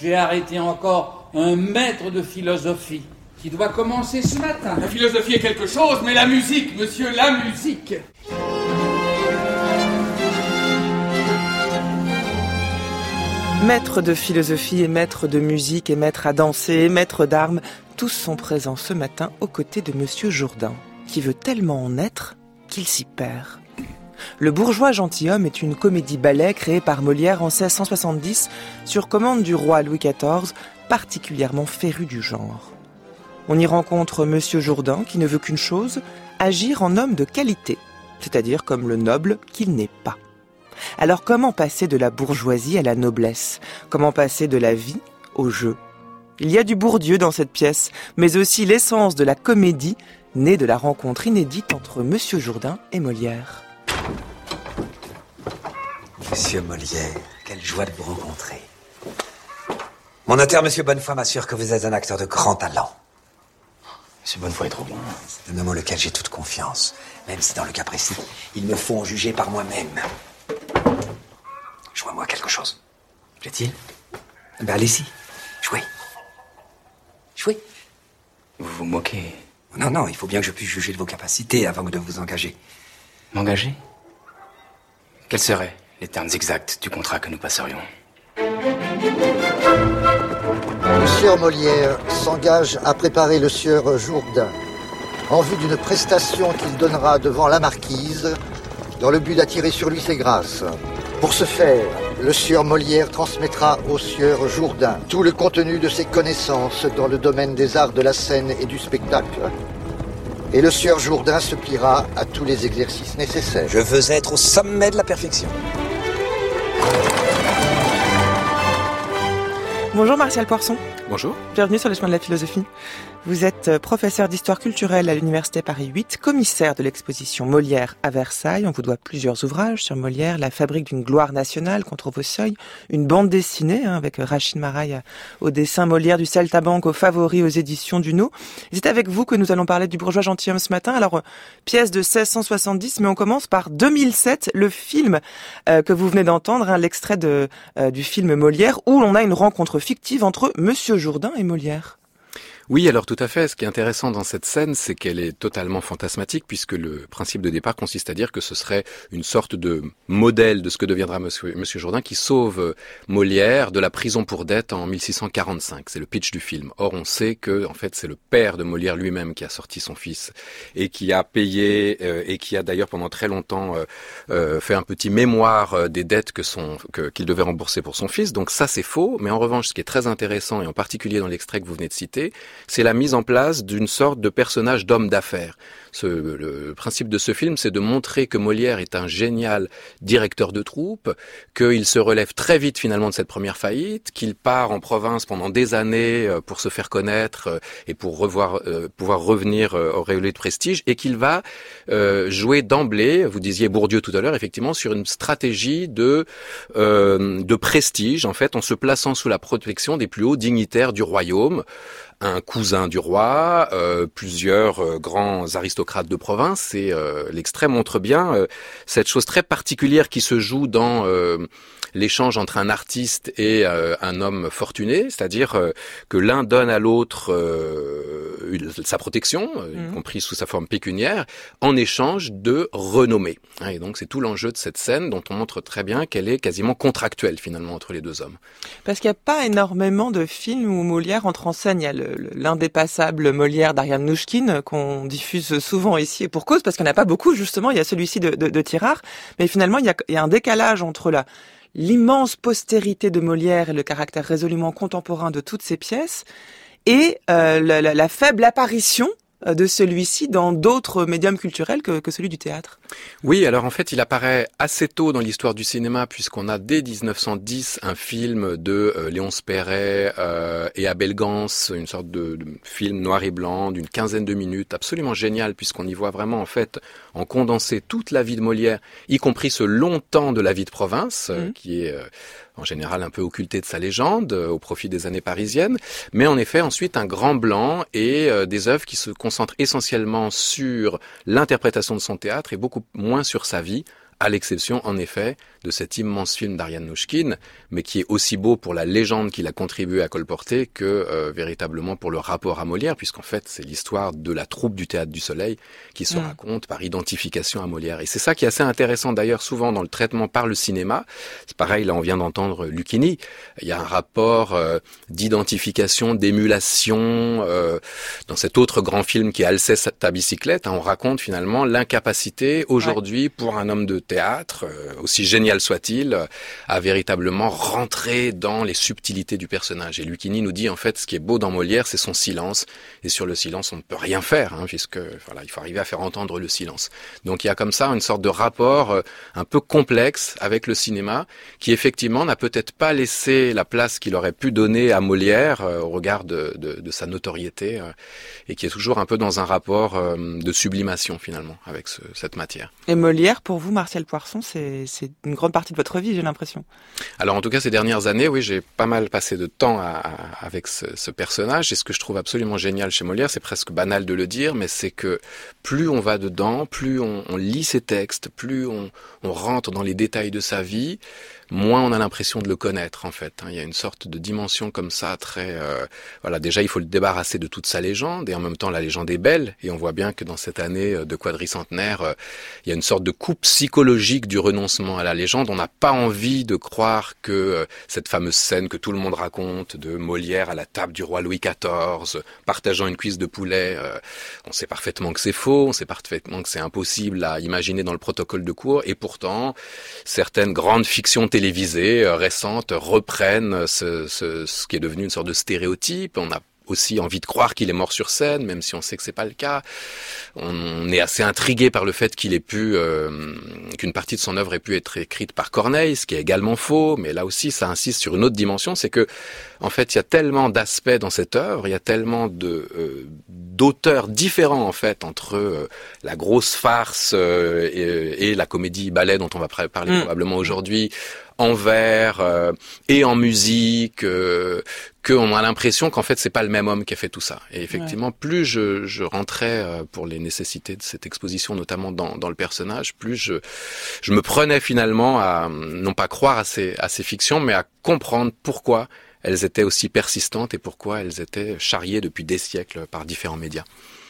j'ai arrêté encore un maître de philosophie qui doit commencer ce matin. La philosophie est quelque chose, mais la musique, monsieur, la musique. Maître de philosophie et maître de musique et maître à danser et maître d'armes, tous sont présents ce matin aux côtés de Monsieur Jourdain, qui veut tellement en être qu'il s'y perd. Le bourgeois gentilhomme est une comédie-ballet créée par Molière en 1670 sur commande du roi Louis XIV, particulièrement féru du genre. On y rencontre Monsieur Jourdain qui ne veut qu'une chose, agir en homme de qualité, c'est-à-dire comme le noble qu'il n'est pas. Alors comment passer de la bourgeoisie à la noblesse ? Comment passer de la vie au jeu ? Il y a du Bourdieu dans cette pièce, mais aussi l'essence de la comédie, née de la rencontre inédite entre Monsieur Jourdain et Molière. Monsieur Molière, quelle joie de vous rencontrer. Mon notaire, Monsieur Bonnefoy, m'assure que vous êtes un acteur de grand talent. Monsieur Bonnefoy est trop bon. C'est un homme en lequel j'ai toute confiance, même si dans le cas précis, il me faut en juger par moi-même. Jouez-moi quelque chose. Plaît-il ? Ben allez-y, jouez. Jouez. Vous vous moquez. Non, il faut bien que je puisse juger de vos capacités avant de vous engager. M'engager ? Quels seraient les termes exacts du contrat que nous passerions ? Le sieur Molière s'engage à préparer le sieur Jourdain en vue d'une prestation qu'il donnera devant la marquise dans le but d'attirer sur lui ses grâces. Pour ce faire, le sieur Molière transmettra au sieur Jourdain tout le contenu de ses connaissances dans le domaine des arts de la scène et du spectacle. Et le sieur Jourdain se pliera à tous les exercices nécessaires. Je veux être au sommet de la perfection. Bonjour Martial Poirson. Bonjour. Bienvenue sur les chemins de la philosophie. Vous êtes professeur d'histoire culturelle à l'Université Paris 8, commissaire de l'exposition Molière à Versailles. On vous doit plusieurs ouvrages sur Molière, La fabrique d'une gloire nationale contre vos seuils, une bande dessinée avec Rachid Maraï au dessin, Molière du Saltabanque aux favoris aux éditions Duno. C'est avec vous que nous allons parler du bourgeois gentilhomme ce matin. Alors, pièce de 1670, mais on commence par 2007, le film que vous venez d'entendre, l'extrait du film Molière, où l'on a une rencontre fictive entre Monsieur Jourdain et Molière. Oui, alors tout à fait. Ce qui est intéressant dans cette scène, c'est qu'elle est totalement fantasmatique, puisque le principe de départ consiste à dire que ce serait une sorte de modèle de ce que deviendra Monsieur Jourdain, qui sauve Molière de la prison pour dette en 1645. C'est le pitch du film. Or, on sait que, en fait, c'est le père de Molière lui-même qui a sorti son fils et qui a payé et qui a d'ailleurs pendant très longtemps fait un petit mémoire des dettes qu'il devait rembourser pour son fils. Donc ça, c'est faux. Mais en revanche, ce qui est très intéressant, et en particulier dans l'extrait que vous venez de citer, c'est la mise en place d'une sorte de personnage d'homme d'affaires. Le principe de ce film, c'est de montrer que Molière est un génial directeur de troupe, qu'il se relève très vite finalement de cette première faillite, qu'il part en province pendant des années pour se faire connaître et pour pouvoir revenir auréolé de prestige, et qu'il va jouer d'emblée, vous disiez Bourdieu tout à l'heure, effectivement, sur une stratégie de prestige, en fait, en se plaçant sous la protection des plus hauts dignitaires du royaume, un cousin du roi, plusieurs grands aristocrates de province, et l'extrait montre bien cette chose très particulière qui se joue dans l'échange entre un artiste et un homme fortuné, c'est-à-dire que l'un donne à l'autre sa protection, y compris sous sa forme pécuniaire, en échange de renommée. Et donc c'est tout l'enjeu de cette scène dont on montre très bien qu'elle est quasiment contractuelle finalement entre les deux hommes. Parce qu'il n'y a pas énormément de films où Molière entre en scène. Il y a l'indépassable Molière d'Ariane Nouchkine qu'on diffuse souvent ici, et pour cause, parce qu'il n'y en a pas beaucoup justement. Il y a celui-ci de Tirard, mais finalement il y a un décalage entre l'immense postérité de Molière et le caractère résolument contemporain de toutes ses pièces et la faible apparition de celui-ci dans d'autres médiums culturels que celui du théâtre. Oui, alors en fait, il apparaît assez tôt dans l'histoire du cinéma, puisqu'on a dès 1910 un film de Léonce Perret et Abel Gans, une sorte de film noir et blanc d'une quinzaine de minutes, absolument génial, puisqu'on y voit vraiment en fait en condensé toute la vie de Molière, y compris ce long temps de la vie de province, qui est en général un peu occulté de sa légende, au profit des années parisiennes, mais en effet ensuite un grand blanc et des œuvres qui se concentrent essentiellement sur l'interprétation de son théâtre et beaucoup moins sur sa vie, à l'exception en effet de cet immense film d'Ariane Nouchkine, mais qui est aussi beau pour la légende qu'il a contribué à colporter que véritablement pour le rapport à Molière, puisqu'en fait c'est l'histoire de la troupe du Théâtre du Soleil qui se raconte par identification à Molière. Et c'est ça qui est assez intéressant d'ailleurs souvent dans le traitement par le cinéma. C'est pareil, là on vient d'entendre Lucchini, il y a un rapport d'identification, d'émulation dans cet autre grand film qui est Alceste à bicyclette. On raconte finalement l'incapacité aujourd'hui pour un homme de théâtre, aussi génial soit-il, à véritablement rentrer dans les subtilités du personnage. Et Lucchini nous dit en fait ce qui est beau dans Molière, c'est son silence. Et sur le silence, on ne peut rien faire, puisque voilà, il faut arriver à faire entendre le silence. Donc il y a comme ça une sorte de rapport un peu complexe avec le cinéma, qui effectivement n'a peut-être pas laissé la place qu'il aurait pu donner à Molière au regard de sa notoriété, et qui est toujours un peu dans un rapport de sublimation finalement avec cette matière. Et Molière, pour vous, Martial Poirson, c'est une grande partie de votre vie, j'ai l'impression. Alors en tout cas ces dernières années, oui, j'ai pas mal passé de temps avec ce personnage, et ce que je trouve absolument génial chez Molière, c'est presque banal de le dire, mais c'est que plus on va dedans, plus on lit ses textes, plus on rentre dans les détails de sa vie, moins on a l'impression de le connaître en fait. Il y a une sorte de dimension comme ça très... voilà, déjà il faut le débarrasser de toute sa légende, et en même temps la légende est belle, et on voit bien que dans cette année de quadricentenaire, il y a une sorte de coupe psychologique du renoncement à la légende. On n'a pas envie de croire que cette fameuse scène que tout le monde raconte de Molière à la table du roi Louis XIV, partageant une cuisse de poulet, on sait parfaitement que c'est faux, on sait parfaitement que c'est impossible à imaginer dans le protocole de cours, et pourtant certaines grandes fictions télévisées récentes reprennent ce qui est devenu une sorte de stéréotype. On a aussi envie de croire qu'il est mort sur scène, même si on sait que c'est pas le cas. On est assez intrigué par le fait qu'il ait pu, qu'une partie de son œuvre ait pu être écrite par Corneille, ce qui est également faux. Mais là aussi, ça insiste sur une autre dimension, c'est que, en fait, il y a tellement d'aspects dans cette œuvre, il y a tellement d'auteurs différents en fait entre la grosse farce et la comédie ballet dont on va parler probablement aujourd'hui, en vers et en musique, qu'on a l'impression qu'en fait c'est pas le même homme qui a fait tout ça. Et effectivement, plus je rentrais pour les nécessités de cette exposition, notamment dans le personnage, plus je me prenais finalement à non pas croire à ces fictions, mais à comprendre pourquoi elles étaient aussi persistantes et pourquoi elles étaient charriées depuis des siècles par différents médias.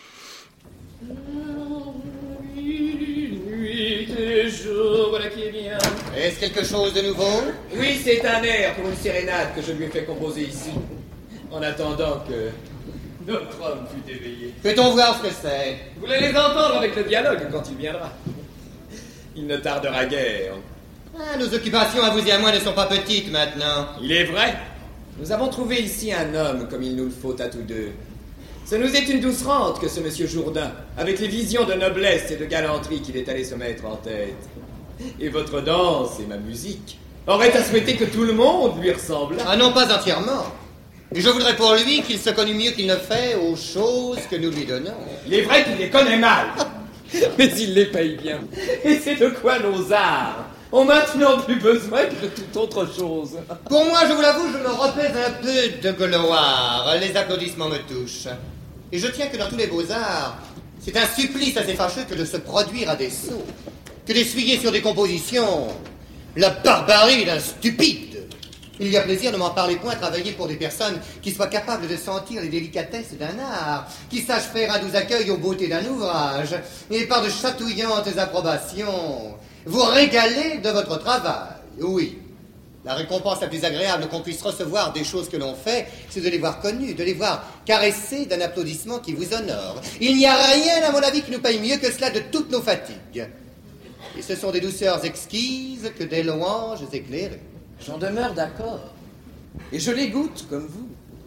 Voilà qui est bien. Est-ce quelque chose de nouveau? Oui, c'est un air pour une sérénade que je lui ai fait composer ici, en attendant que notre homme fût éveillé. Peut-on voir ce que c'est? Vous allez les entendre avec le dialogue quand il viendra. Il ne tardera guère. Nos occupations à vous et à moi ne sont pas petites maintenant. Il est vrai. Nous avons trouvé ici un homme comme il nous le faut à tous deux. Ce nous est une douce rente que ce monsieur Jourdain, avec les visions de noblesse et de galanterie qu'il est allé se mettre en tête. Et votre danse et ma musique auraient à souhaiter que tout le monde lui ressemblât. Ah non, pas entièrement. Et je voudrais pour lui qu'il se connût mieux qu'il ne fait aux choses que nous lui donnons. Il est vrai qu'il les connaît mal, mais il les paye bien. Et c'est de quoi nos arts ont maintenant plus besoin que de toute autre chose. Pour moi, je vous l'avoue, je me repèse un peu de gloire. Les applaudissements me touchent. Et je tiens que dans tous les beaux-arts, c'est un supplice assez fâcheux que de se produire à des sots, que d'essuyer sur des compositions la barbarie d'un stupide. Il y a plaisir, ne m'en parlez point, travailler pour des personnes qui soient capables de sentir les délicatesses d'un art, qui sachent faire un doux accueil aux beautés d'un ouvrage, et par de chatouillantes approbations, vous régaler de votre travail. Oui, la récompense la plus agréable qu'on puisse recevoir des choses que l'on fait, c'est de les voir connues, de les voir caressées d'un applaudissement qui vous honore. Il n'y a rien, à mon avis, qui nous paye mieux que cela de toutes nos fatigues. Et ce sont des douceurs exquises que des louanges éclairées. J'en demeure d'accord. Et je les goûte comme vous.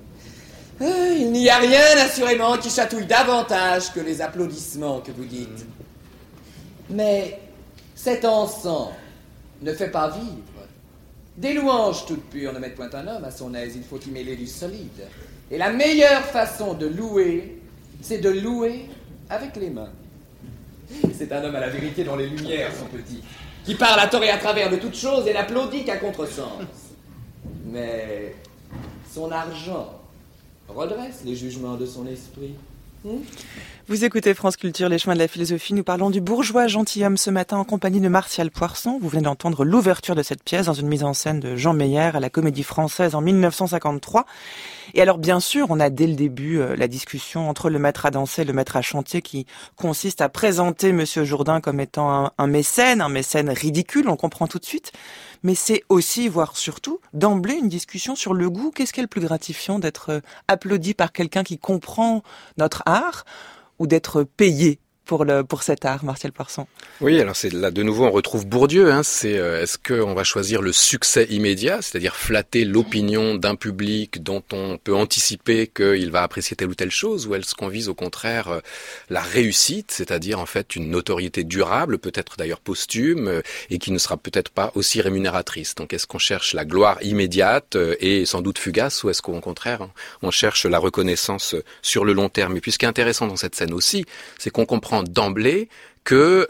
Il n'y a rien, assurément, qui chatouille davantage que les applaudissements que vous dites. Mais cet encens ne fait pas vivre. Des louanges toutes pures ne mettent point un homme à son aise, il faut y mêler du solide. Et la meilleure façon de louer, c'est de louer avec les mains. C'est un homme à la vérité dont les lumières sont petites, qui parle à tort et à travers de toutes choses et n'applaudit qu'à contresens. Mais son argent redresse les jugements de son esprit. Vous écoutez France Culture, les chemins de la philosophie. Nous parlons du bourgeois gentilhomme ce matin en compagnie de Martial Poirson. Vous venez d'entendre l'ouverture de cette pièce dans une mise en scène de Jean Meyer à la Comédie Française en 1953. Et alors, bien sûr, on a dès le début la discussion entre le maître à danser et le maître à chanter qui consiste à présenter Monsieur Jourdain comme étant un mécène ridicule, on comprend tout de suite. Mais c'est aussi, voire surtout, d'emblée une discussion sur le goût. Qu'est-ce qui est le plus gratifiant, d'être applaudi par quelqu'un qui comprend notre art ou d'être payé pour cet art, Martial Poirson? Oui, alors c'est là de nouveau on retrouve Bourdieu. C'est est-ce qu'on va choisir le succès immédiat, c'est-à-dire flatter l'opinion d'un public dont on peut anticiper qu'il va apprécier telle ou telle chose, ou est-ce qu'on vise au contraire la réussite, c'est-à-dire en fait une notoriété durable, peut-être d'ailleurs posthume, et qui ne sera peut-être pas aussi rémunératrice. Donc est-ce qu'on cherche la gloire immédiate et sans doute fugace, ou est-ce qu'au contraire on cherche la reconnaissance sur le long terme? Et puis ce qui est intéressant dans cette scène aussi, c'est qu'on comprend d'emblée que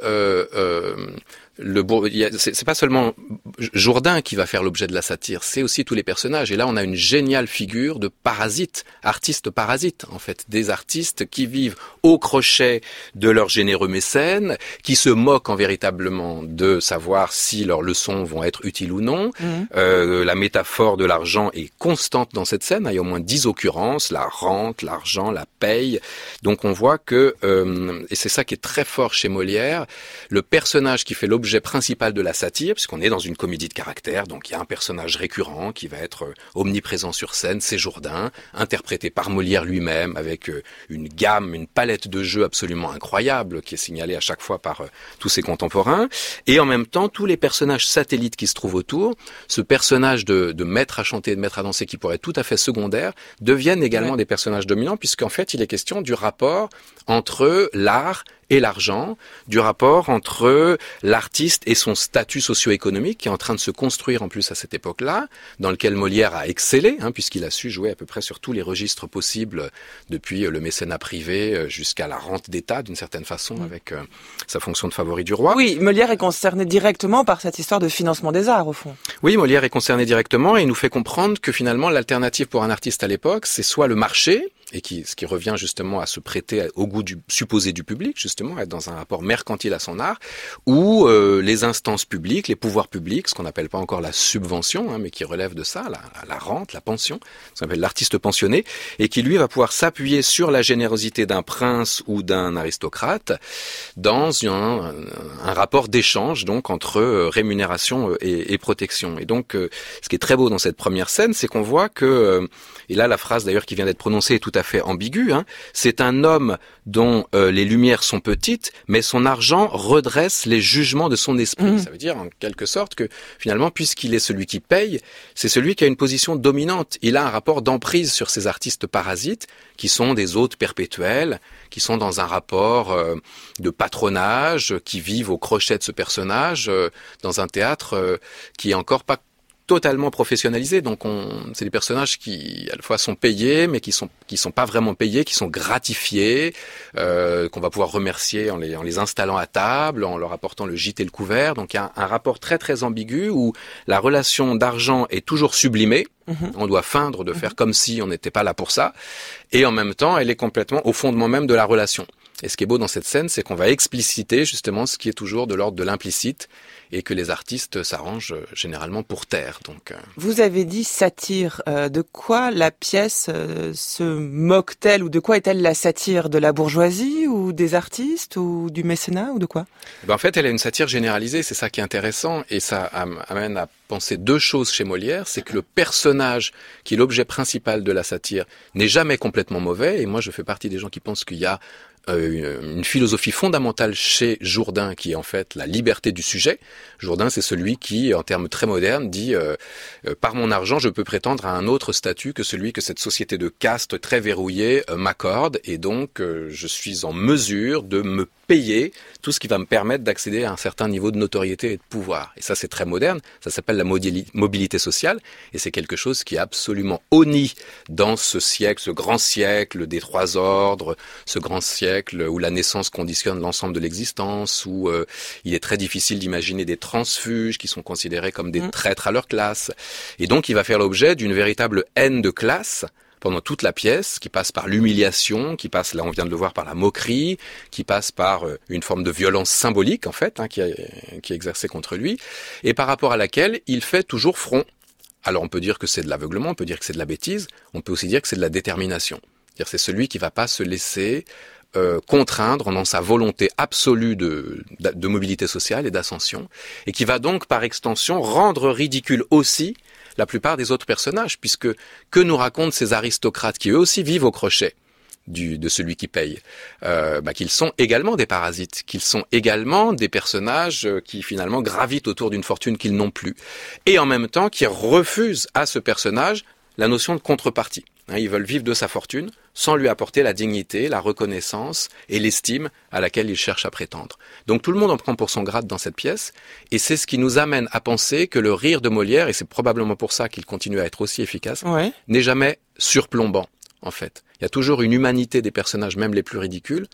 c'est pas seulement Jourdain qui va faire l'objet de la satire, c'est aussi tous les personnages. Et là, on a une géniale figure de parasites, artistes parasites, en fait, des artistes qui vivent au crochet de leurs généreux mécènes, qui se moquent véritablement de savoir si leurs leçons vont être utiles ou non. La métaphore de l'argent est constante dans cette scène. Il y a au moins 10 occurrences, la rente, l'argent, la paye. Donc on voit que, et c'est ça qui est très fort chez Molière, le personnage qui fait l'objet principal de la satire, puisqu'on est dans une comédie de caractère, donc il y a un personnage récurrent qui va être omniprésent sur scène, c'est Jourdain, interprété par Molière lui-même, avec une gamme, une palette de jeux absolument incroyable, qui est signalée à chaque fois par tous ses contemporains, et en même temps, tous les personnages satellites qui se trouvent autour, ce personnage de maître à chanter et de maître à danser qui pourrait être tout à fait secondaire, deviennent également des personnages dominants, puisqu'en fait, il est question du rapport entre l'art et l'argent, du rapport entre l'artiste et son statut socio-économique qui est en train de se construire en plus à cette époque-là, dans lequel Molière a excellé, puisqu'il a su jouer à peu près sur tous les registres possibles, depuis le mécénat privé jusqu'à la rente d'État d'une certaine façon, avec sa fonction de favori du roi. Oui, Molière est concerné directement par cette histoire de financement des arts, au fond. Oui, Molière est concerné directement et il nous fait comprendre que finalement l'alternative pour un artiste à l'époque, c'est soit le marché, et ce qui revient justement à se prêter au goût supposé du public, justement, être dans un rapport mercantile à son art, ou les instances publiques, les pouvoirs publics, ce qu'on n'appelle pas encore la subvention, mais qui relève de ça, la rente, la pension, ce qu'on appelle l'artiste pensionné, et qui lui va pouvoir s'appuyer sur la générosité d'un prince ou d'un aristocrate dans un rapport d'échange donc entre rémunération et protection. Et donc, ce qui est très beau dans cette première scène, c'est qu'on voit que, et là la phrase d'ailleurs qui vient d'être prononcée est tout à fait ambigu, c'est un homme dont les lumières sont petites, mais son argent redresse les jugements de son esprit. Ça veut dire en quelque sorte que finalement, puisqu'il est celui qui paye, c'est celui qui a une position dominante. Il a un rapport d'emprise sur ces artistes parasites qui sont des hôtes perpétuels, qui sont dans un rapport de patronage, qui vivent au crochet de ce personnage, dans un théâtre qui est encore pas totalement professionnalisé. Donc c'est des personnages qui à la fois sont payés, mais qui sont pas vraiment payés, qui sont gratifiés, qu'on va pouvoir remercier en les installant à table, en leur apportant le gîte et le couvert. Donc il y a un rapport très très ambigu où la relation d'argent est toujours sublimée. On doit feindre de faire comme si on n'était pas là pour ça. Et en même temps, elle est complètement au fondement même de la relation. Et ce qui est beau dans cette scène, c'est qu'on va expliciter justement ce qui est toujours de l'ordre de l'implicite et que les artistes s'arrangent généralement pour taire. Donc, Vous avez dit satire. De quoi la pièce se moque-t-elle ou de quoi est-elle la satire? De la bourgeoisie ou des artistes ou du mécénat ou de quoi? En fait, elle a une satire généralisée, c'est ça qui est intéressant et ça amène à penser deux choses chez Molière, c'est que le personnage qui est l'objet principal de la satire n'est jamais complètement mauvais et moi je fais partie des gens qui pensent qu'il y a une philosophie fondamentale chez Jourdain qui est en fait la liberté du sujet. Jourdain, c'est celui qui, en termes très modernes, dit par mon argent, je peux prétendre à un autre statut que celui que cette société de caste très verrouillée m'accorde et donc je suis en mesure de me payer tout ce qui va me permettre d'accéder à un certain niveau de notoriété et de pouvoir. Et ça, c'est très moderne. Ça s'appelle la mobilité sociale et c'est quelque chose qui est absolument honni dans ce siècle, ce grand siècle des trois ordres, ce grand siècle où la naissance conditionne l'ensemble de l'existence, où il est très difficile d'imaginer des transfuges qui sont considérés comme des traîtres à leur classe. Et donc, il va faire l'objet d'une véritable haine de classe pendant toute la pièce, qui passe par l'humiliation, qui passe, là on vient de le voir, par la moquerie, qui passe par une forme de violence symbolique en fait, qui est exercée contre lui, et par rapport à laquelle il fait toujours front. Alors on peut dire que c'est de l'aveuglement, on peut dire que c'est de la bêtise, on peut aussi dire que c'est de la détermination. C'est-à-dire c'est celui qui va pas se laisser contraindre dans sa volonté absolue de mobilité sociale et d'ascension, et qui va donc par extension rendre ridicule aussi la plupart des autres personnages, puisque que nous racontent ces aristocrates qui eux aussi vivent au crochet de celui qui paye, qu'ils sont également des parasites, qu'ils sont également des personnages qui finalement gravitent autour d'une fortune qu'ils n'ont plus, et en même temps qui refusent à ce personnage la notion de contrepartie. Ils veulent vivre de sa fortune sans lui apporter la dignité, la reconnaissance et l'estime à laquelle ils cherchent à prétendre. Donc tout le monde en prend pour son grade dans cette pièce, et c'est ce qui nous amène à penser que le rire de Molière, et c'est probablement pour ça qu'il continue à être aussi efficace, n'est jamais surplombant, en fait. Il y a toujours une humanité des personnages, même les plus ridicules.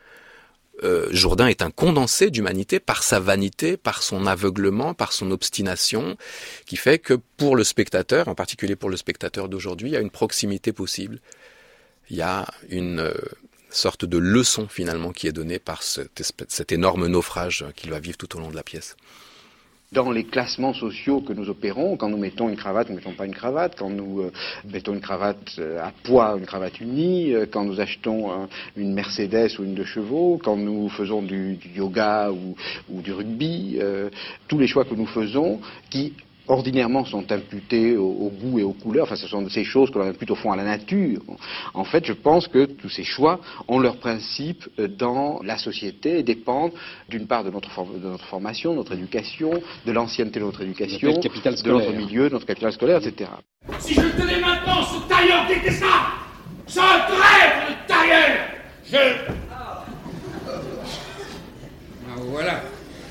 Jourdain est un condensé d'humanité par sa vanité, par son aveuglement, par son obstination, qui fait que pour le spectateur, en particulier pour le spectateur d'aujourd'hui, il y a une proximité possible. Il y a une sorte de leçon finalement qui est donnée par cet énorme naufrage qu'il va vivre tout au long de la pièce. Dans les classements sociaux que nous opérons, quand nous mettons une cravate, nous ne mettons pas une cravate, quand nous mettons une cravate à poids, une cravate unie, quand nous achetons une Mercedes ou une 2 chevaux, quand nous faisons du yoga ou du rugby, tous les choix que nous faisons qui ordinairement sont imputés au goût et aux couleurs, enfin ce sont ces choses que l'on impute au fond à la nature. En fait, je pense que tous ces choix ont leur principe dans la société et dépendent d'une part de notre formation, de notre éducation, de l'ancienneté de notre éducation, de notre milieu, de notre capital scolaire, etc. Si je le tenais maintenant, ce tailleur détestable, ce traître de tailleur, voilà.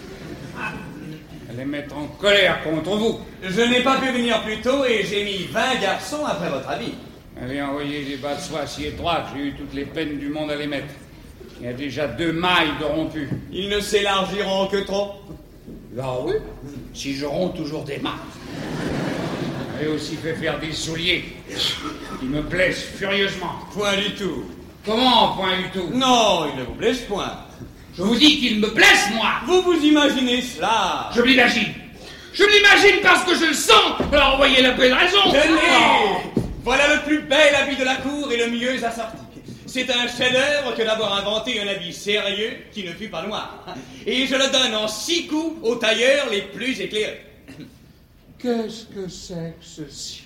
Les mettre en colère contre vous. Je n'ai pas pu venir plus tôt et j'ai mis 20 garçons après votre avis. Avez envoyé des bas de soie si étroits que j'ai eu toutes les peines du monde à les mettre. Il y a déjà 2 mailles de rompues. Ils ne s'élargiront que trop. Ah oui, si j'auront toujours des mailles. J'ai aussi fait faire des souliers qui me plaisent furieusement. Point du tout. Comment, point du tout? Non, ils ne vous plaisent point. Je vous dis qu'ils me blessent, moi. Vous vous imaginez cela? Je l'imagine. Je l'imagine parce que je le sens. Alors envoyez la belle raison. Tenez, voilà le plus bel habit de la cour et le mieux assorti. C'est un chef-d'œuvre que d'avoir inventé un habit sérieux qui ne fût pas noir. Et je le donne en 6 coups aux tailleurs les plus éclairés. Qu'est-ce que c'est que ceci?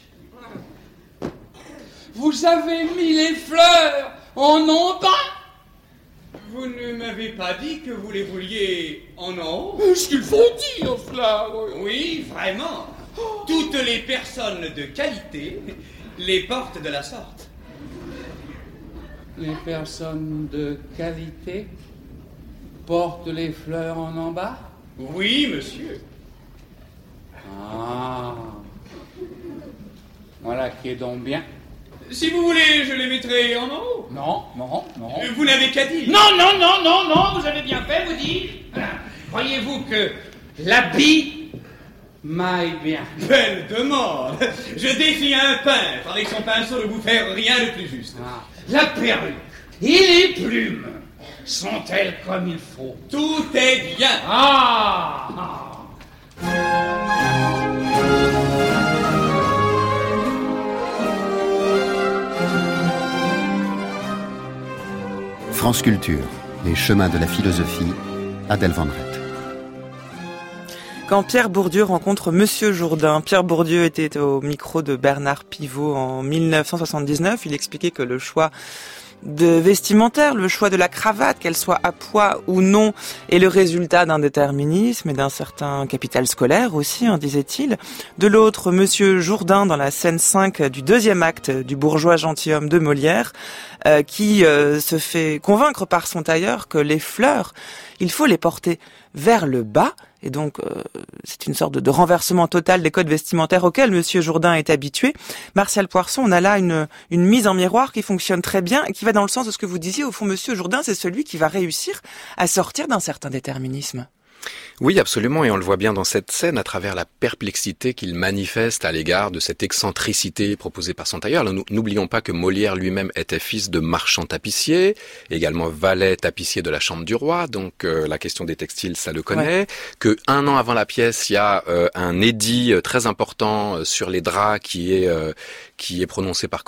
Vous avez mis les fleurs en empas? Vous ne m'avez pas dit que vous les vouliez en haut? Ce qu'il faut dire, cela. Oui, vraiment. Toutes les personnes de qualité les portent de la sorte. Les personnes de qualité portent les fleurs en bas? Oui, monsieur. Ah. Voilà qui est donc bien. Si vous voulez, je les mettrai en haut. Non. Vous n'avez qu'à dire. Non, vous avez bien fait, vous dites. Croyez-vous que l'habit m'aille bien? Belle demande. Je défie un peintre avec son pinceau de vous faire rien de plus juste. La perruque et les plumes sont-elles comme il faut? Tout est bien. France Culture, les chemins de la philosophie, Adèle Van Rett. Quand Pierre Bourdieu rencontre Monsieur Jourdain, Pierre Bourdieu était au micro de Bernard Pivot en 1979. Il expliquait que le choix de vestimentaire, le choix de la cravate, qu'elle soit à pois ou non, est le résultat d'un déterminisme et d'un certain capital scolaire aussi, disait-il. De l'autre, Monsieur Jourdain, dans la scène 5 du 2e acte du bourgeois gentilhomme de Molière, qui se fait convaincre par son tailleur que les fleurs, il faut les porter vers le bas. Et donc, c'est une sorte de renversement total des codes vestimentaires auxquels Monsieur Jourdain est habitué. Martial Poirson, on a là une mise en miroir qui fonctionne très bien et qui va dans le sens de ce que vous disiez. Au fond, Monsieur Jourdain, c'est celui qui va réussir à sortir d'un certain déterminisme. Oui, absolument, et on le voit bien dans cette scène à travers la perplexité qu'il manifeste à l'égard de cette excentricité proposée par son tailleur. Alors, n'oublions pas que Molière lui-même était fils de marchand tapissier, également valet tapissier de la Chambre du Roi, donc la question des textiles, ça le connaît. Que 1 an avant la pièce, il y a un édit très important sur les draps qui est prononcé par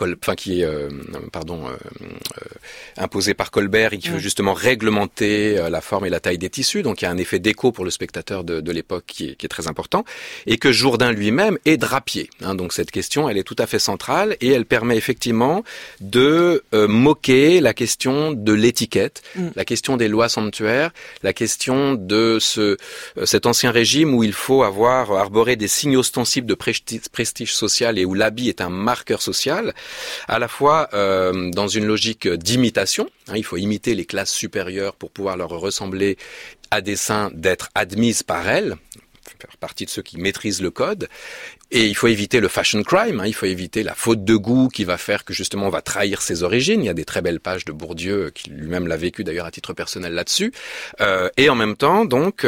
imposé par Colbert et qui veut justement réglementer la forme et la taille des tissus. Donc il y a un effet d'écho pour le spectateur de l'époque qui est très important, et que Jourdain lui-même est drapier. Donc cette question, elle est tout à fait centrale et elle permet effectivement de moquer la question de l'étiquette, la question des lois somptuaires, la question de cet ancien régime où il faut avoir arboré des signes ostensibles de prestige social et où l'habit est un marqueur social, à la fois dans une logique d'imitation, il faut imiter les classes supérieures pour pouvoir leur ressembler à dessein d'être admises par elles, faire partie de ceux qui maîtrisent le code. Et il faut éviter le fashion crime, il faut éviter la faute de goût qui va faire que justement on va trahir ses origines. Il y a des très belles pages de Bourdieu qui lui-même l'a vécu d'ailleurs à titre personnel là-dessus. Et en même temps, donc,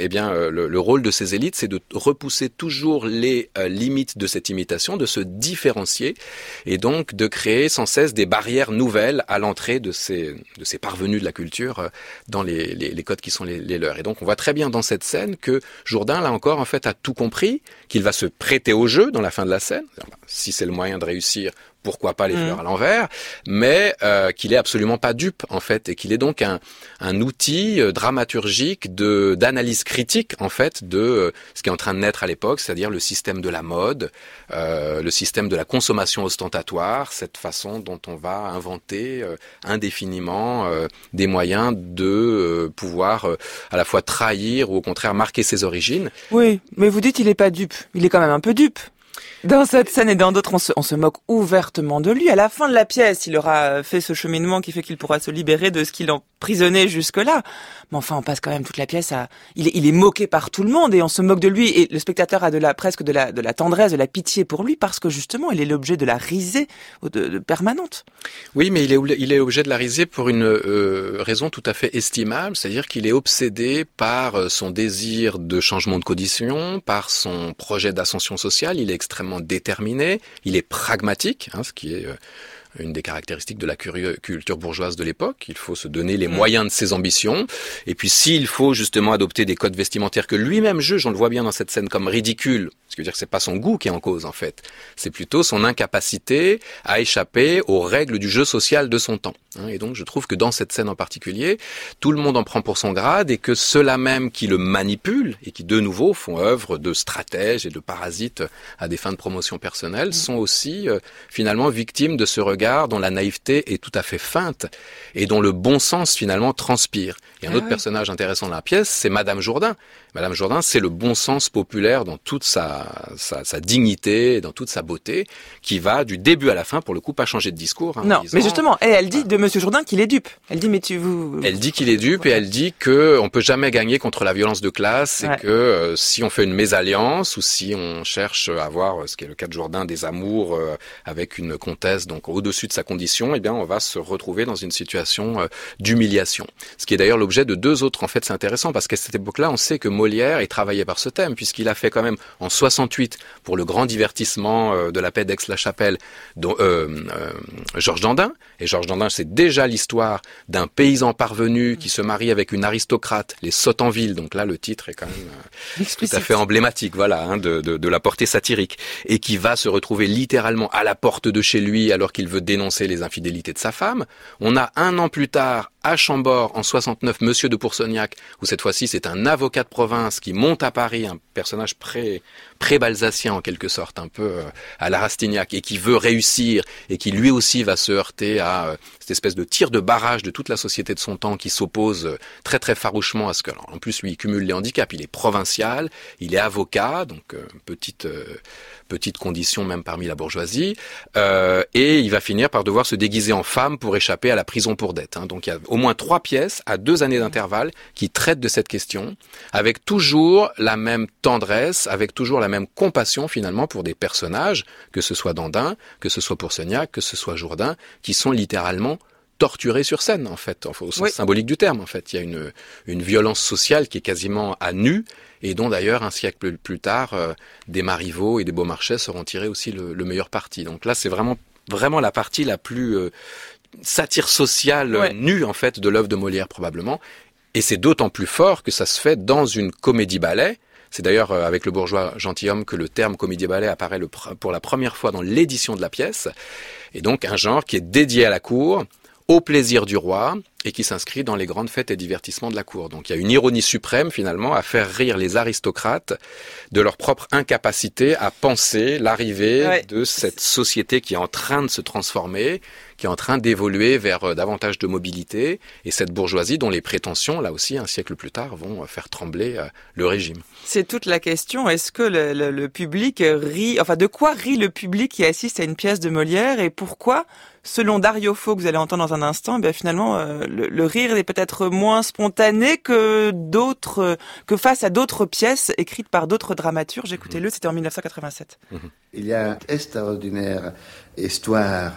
le rôle de ces élites, c'est de repousser toujours les limites de cette imitation, de se différencier et donc de créer sans cesse des barrières nouvelles à l'entrée de ces parvenus de la culture dans les codes qui sont les leurs. Et donc on voit très bien dans cette scène que Jourdain, là encore, en fait, a tout compris, qu'il va se prêter au jeu dans la fin de la scène. Si c'est le moyen de réussir, pourquoi pas les fleurs à l'envers, mais qu'il est absolument pas dupe en fait, et qu'il est donc un outil dramaturgique d'analyse critique en fait de ce qui est en train de naître à l'époque, c'est-à-dire le système de la mode, le système de la consommation ostentatoire, cette façon dont on va inventer indéfiniment des moyens de pouvoir à la fois trahir ou au contraire marquer ses origines. Oui, mais vous dites il est pas dupe, il est quand même un peu dupe. Dans cette scène et dans d'autres, on se moque ouvertement de lui. À la fin de la pièce, il aura fait ce cheminement qui fait qu'il pourra se libérer de ce qu'il emprisonnait jusque-là. Mais enfin, on passe quand même toute la pièce à... Il est moqué par tout le monde et on se moque de lui. Et le spectateur a presque de la tendresse, de la pitié pour lui parce que justement, il est l'objet de la risée permanente. Oui, mais il est objet de la risée pour une raison tout à fait estimable, c'est-à-dire qu'il est obsédé par son désir de changement de conditions, par son projet d'ascension sociale. Il est extrêmement déterminé, il est pragmatique, ce qui est une des caractéristiques de la culture bourgeoise de l'époque. Il faut se donner les moyens de ses ambitions. Et puis s'il faut justement adopter des codes vestimentaires que lui-même juge, on le voit bien dans cette scène, comme ridicules, ce qui veut dire que c'est pas son goût qui est en cause en fait, c'est plutôt son incapacité à échapper aux règles du jeu social de son temps. Et donc je trouve que dans cette scène en particulier, tout le monde en prend pour son grade et que ceux-là même qui le manipulent et qui de nouveau font œuvre de stratèges et de parasites à des fins de promotion personnelle sont aussi finalement victimes de ce regard dont la naïveté est tout à fait feinte et dont le bon sens finalement transpire. Et un autre personnage intéressant dans la pièce, c'est Madame Jourdain. Madame Jourdain, c'est le bon sens populaire dans toute sa dignité, dans toute sa beauté, qui va du début à la fin, pour le coup, pas changer de discours. Non, mais justement, elle dit de Monsieur Jourdain qu'il est dupe. Elle dit, Elle dit qu'il est dupe et elle dit que on peut jamais gagner contre la violence de classe et que si on fait une mésalliance ou si on cherche à avoir, ce qui est le cas de Jourdain, des amours avec une comtesse, donc au-dessus de sa condition, eh bien, on va se retrouver dans une situation d'humiliation. Ce qui est d'ailleurs l'objet de deux autres, en fait, c'est intéressant parce qu'à cette époque-là, on sait que Molière est travaillé par ce thème puisqu'il a fait quand même en 68 pour le grand divertissement de la paix d'Aix-la-Chapelle Georges Dandin. Et Georges Dandin, c'est déjà l'histoire d'un paysan parvenu qui se marie avec une aristocrate, les Sottenville. Donc là, le titre est quand même tout à fait emblématique, voilà, de la portée satirique. Et qui va se retrouver littéralement à la porte de chez lui alors qu'il veut dénoncer les infidélités de sa femme. On a un an plus tard, à Chambord, en 69, Monsieur de Pourceaugnac, où cette fois-ci c'est un avocat de province qui monte à Paris, un personnage pré-balsacien en quelque sorte, un peu à la Rastignac, et qui veut réussir, et qui lui aussi va se heurter à cette espèce de tir de barrage de toute la société de son temps qui s'oppose très très farouchement à ce que... Alors, en plus, lui, il cumule les handicaps, il est provincial, il est avocat, donc petite condition même parmi la bourgeoisie, et il va finir par devoir se déguiser en femme pour échapper à la prison pour dette. Donc il y a au moins 3 pièces à 2 années d'intervalle qui traitent de cette question, avec toujours la même tendresse, avec toujours la même compassion finalement pour des personnages, que ce soit Dandin, que ce soit Pourceaugnac, que ce soit Jourdain, qui sont littéralement torturés sur scène, en fait, au sens symbolique du terme. En fait, il y a une violence sociale qui est quasiment à nu, et dont d'ailleurs un siècle plus tard, des Marivaux et des Beaumarchais seront tirés aussi le meilleur parti. Donc là, c'est vraiment la partie la plus satire sociale nue en fait de l'œuvre de Molière probablement. Et c'est d'autant plus fort que ça se fait dans une comédie-ballet. C'est d'ailleurs avec Le Bourgeois gentilhomme que le terme comédie-ballet apparaît pour la première fois dans l'édition de la pièce. Et donc un genre qui est dédié à la cour, au plaisir du roi, et qui s'inscrit dans les grandes fêtes et divertissements de la cour. Donc il y a une ironie suprême finalement à faire rire les aristocrates de leur propre incapacité à penser l'arrivée de cette société qui est en train de se transformer, qui est en train d'évoluer vers davantage de mobilité, et cette bourgeoisie dont les prétentions, là aussi, un siècle plus tard, vont faire trembler le régime. C'est toute la question. Est-ce que le public rit, enfin de quoi rit le public qui assiste à une pièce de Molière, et pourquoi, selon Dario Fo, que vous allez entendre dans un instant, finalement le rire est peut-être moins spontané que face à d'autres pièces écrites par d'autres dramaturges. Écoutez-le, c'était en 1987. Il y a une extraordinaire histoire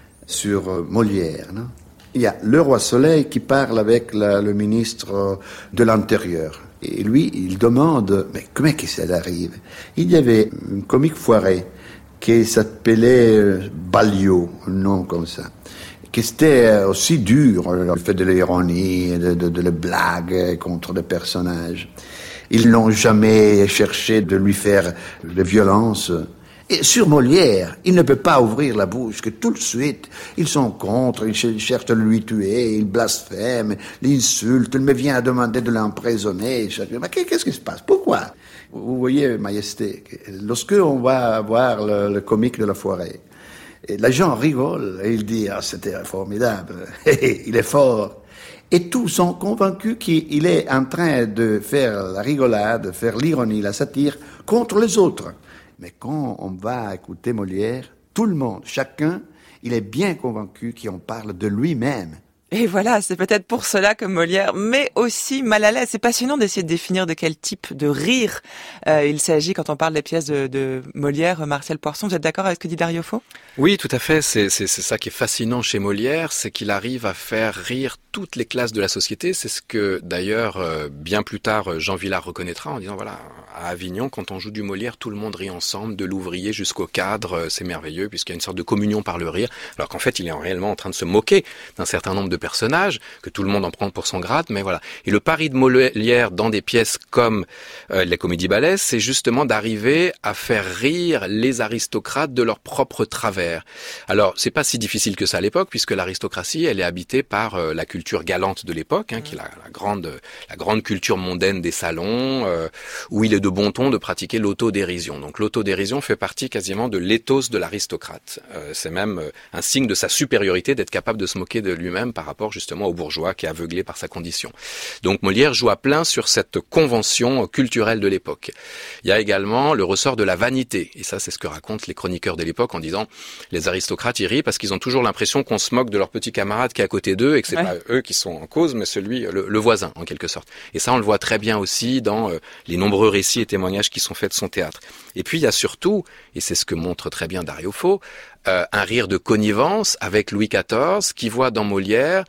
sur Molière, non? Il y a le roi Soleil qui parle avec le ministre de l'Intérieur. Et lui, il demande, mais comment que ça arrive? Il y avait un comique foiré qui s'appelait Balliot, un nom comme ça, qui était aussi dur, il fait de l'ironie, de la blague contre les personnages. Ils n'ont jamais cherché de lui faire de violence. Et sur Molière, il ne peut pas ouvrir la bouche, que tout de suite, ils sont contre, ils cherchent à lui tuer, ils blasphèment, ils insultent, il me vient à demander de l'emprisonner. Mais qu'est-ce qui se passe? Pourquoi? Vous voyez, Majesté, lorsque on va voir le comique de la Foirée, les gens rigolent et ils disent « Ah, c'était formidable, il est fort ». Et tous sont convaincus qu'il est en train de faire la rigolade, faire l'ironie, la satire contre les autres. Mais quand on va écouter Molière, tout le monde, chacun, il est bien convaincu qu'on parle de lui-même. Et voilà, c'est peut-être pour cela que Molière, mais aussi mal à l'aise. C'est passionnant d'essayer de définir de quel type de rire il s'agit quand on parle des pièces de Molière. Martial Poisson, vous êtes d'accord avec ce que dit Dario Fo? Oui, tout à fait. C'est ça qui est fascinant chez Molière, c'est qu'il arrive à faire rire toutes les classes de la société. C'est ce que d'ailleurs bien plus tard Jean Vilar reconnaîtra en disant voilà, à Avignon, quand on joue du Molière, tout le monde rit ensemble, de l'ouvrier jusqu'au cadre. C'est merveilleux puisqu'il y a une sorte de communion par le rire, alors qu'en fait il est réellement en train de se moquer d'un certain nombre de personnages, que tout le monde en prend pour son grade, mais voilà. Et le pari de Molière dans des pièces comme les comédies-ballets, c'est justement d'arriver à faire rire les aristocrates de leur propre travers. Alors, c'est pas si difficile que ça à l'époque, puisque l'aristocratie, elle est habitée par la culture galante de l'époque, qui est la grande culture mondaine des salons, où il est de bon ton de pratiquer l'autodérision. Donc l'autodérision fait partie quasiment de l'éthos de l'aristocrate. C'est même un signe de sa supériorité d'être capable de se moquer de lui-même par rapport justement au bourgeois qui est aveuglé par sa condition. Donc Molière joue à plein sur cette convention culturelle de l'époque. Il y a également le ressort de la vanité, et ça c'est ce que racontent les chroniqueurs de l'époque en disant les aristocrates ils rient parce qu'ils ont toujours l'impression qu'on se moque de leur petit camarade qui est à côté d'eux et que c'est pas eux qui sont en cause mais le voisin en quelque sorte. Et ça on le voit très bien aussi dans les nombreux récits et témoignages qui sont faits de son théâtre. Et puis il y a surtout, et c'est ce que montre très bien Dario Fo, un rire de connivence avec Louis XIV qui voit dans Molière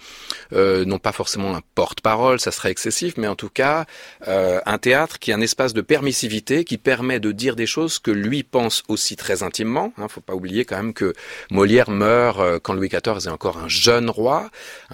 non pas forcément un porte-parole, ça serait excessif, mais en tout cas un théâtre qui est un espace de permissivité qui permet de dire des choses que lui pense aussi très intimement. Faut pas oublier quand même que Molière meurt quand Louis XIV est encore un jeune roi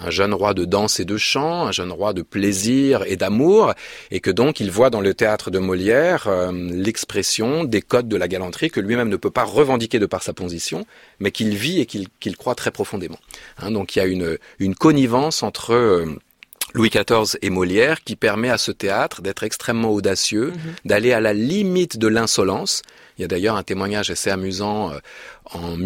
de danse et de chant, un jeune roi de plaisir et d'amour, et que donc il voit dans le théâtre de Molière l'expression des codes de la galanterie que lui-même ne peut pas revendiquer de par sa position, mais qu'il vit et qu'il croit très profondément. Donc il y a une connivence entre Louis XIV et Molière qui permet à ce théâtre d'être extrêmement audacieux, d'aller à la limite de l'insolence. Il y a d'ailleurs un témoignage assez amusant en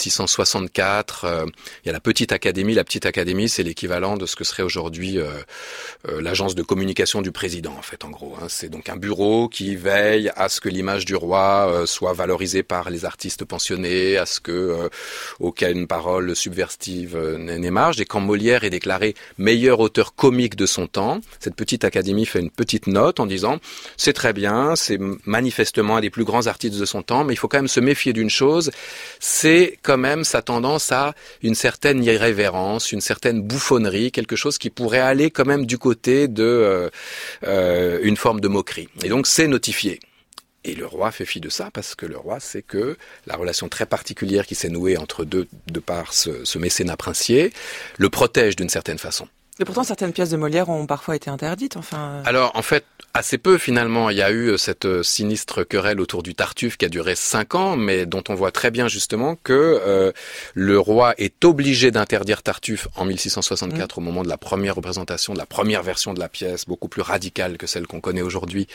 1664. Il y a la Petite Académie. La Petite Académie, c'est l'équivalent de ce que serait aujourd'hui l'agence de communication du président, en fait, en gros. C'est donc un bureau qui veille à ce que l'image du roi soit valorisée par les artistes pensionnés, à ce que aucune parole subversive n'émerge. Et quand Molière est déclaré meilleur auteur comique de son temps, cette Petite Académie fait une petite note en disant « C'est très bien, c'est manifestement un des plus grands artistes de son temps, mais il faut quand même se méfier d'une chose, c'est quand même sa tendance à une certaine irrévérence, une certaine bouffonnerie, quelque chose qui pourrait aller quand même du côté de une forme de moquerie. Et donc c'est notifié. Et le roi fait fi de ça, parce que le roi sait que la relation très particulière qui s'est nouée entre deux, de par ce mécénat princier, le protège d'une certaine façon. Et pourtant, certaines pièces de Molière ont parfois été interdites, enfin... Alors, en fait, assez peu, finalement. Il y a eu cette sinistre querelle autour du Tartuffe qui a duré 5 ans, mais dont on voit très bien, justement, que le roi est obligé d'interdire Tartuffe en 1664, au moment de la première représentation, de la première version de la pièce, beaucoup plus radicale que celle qu'on connaît aujourd'hui,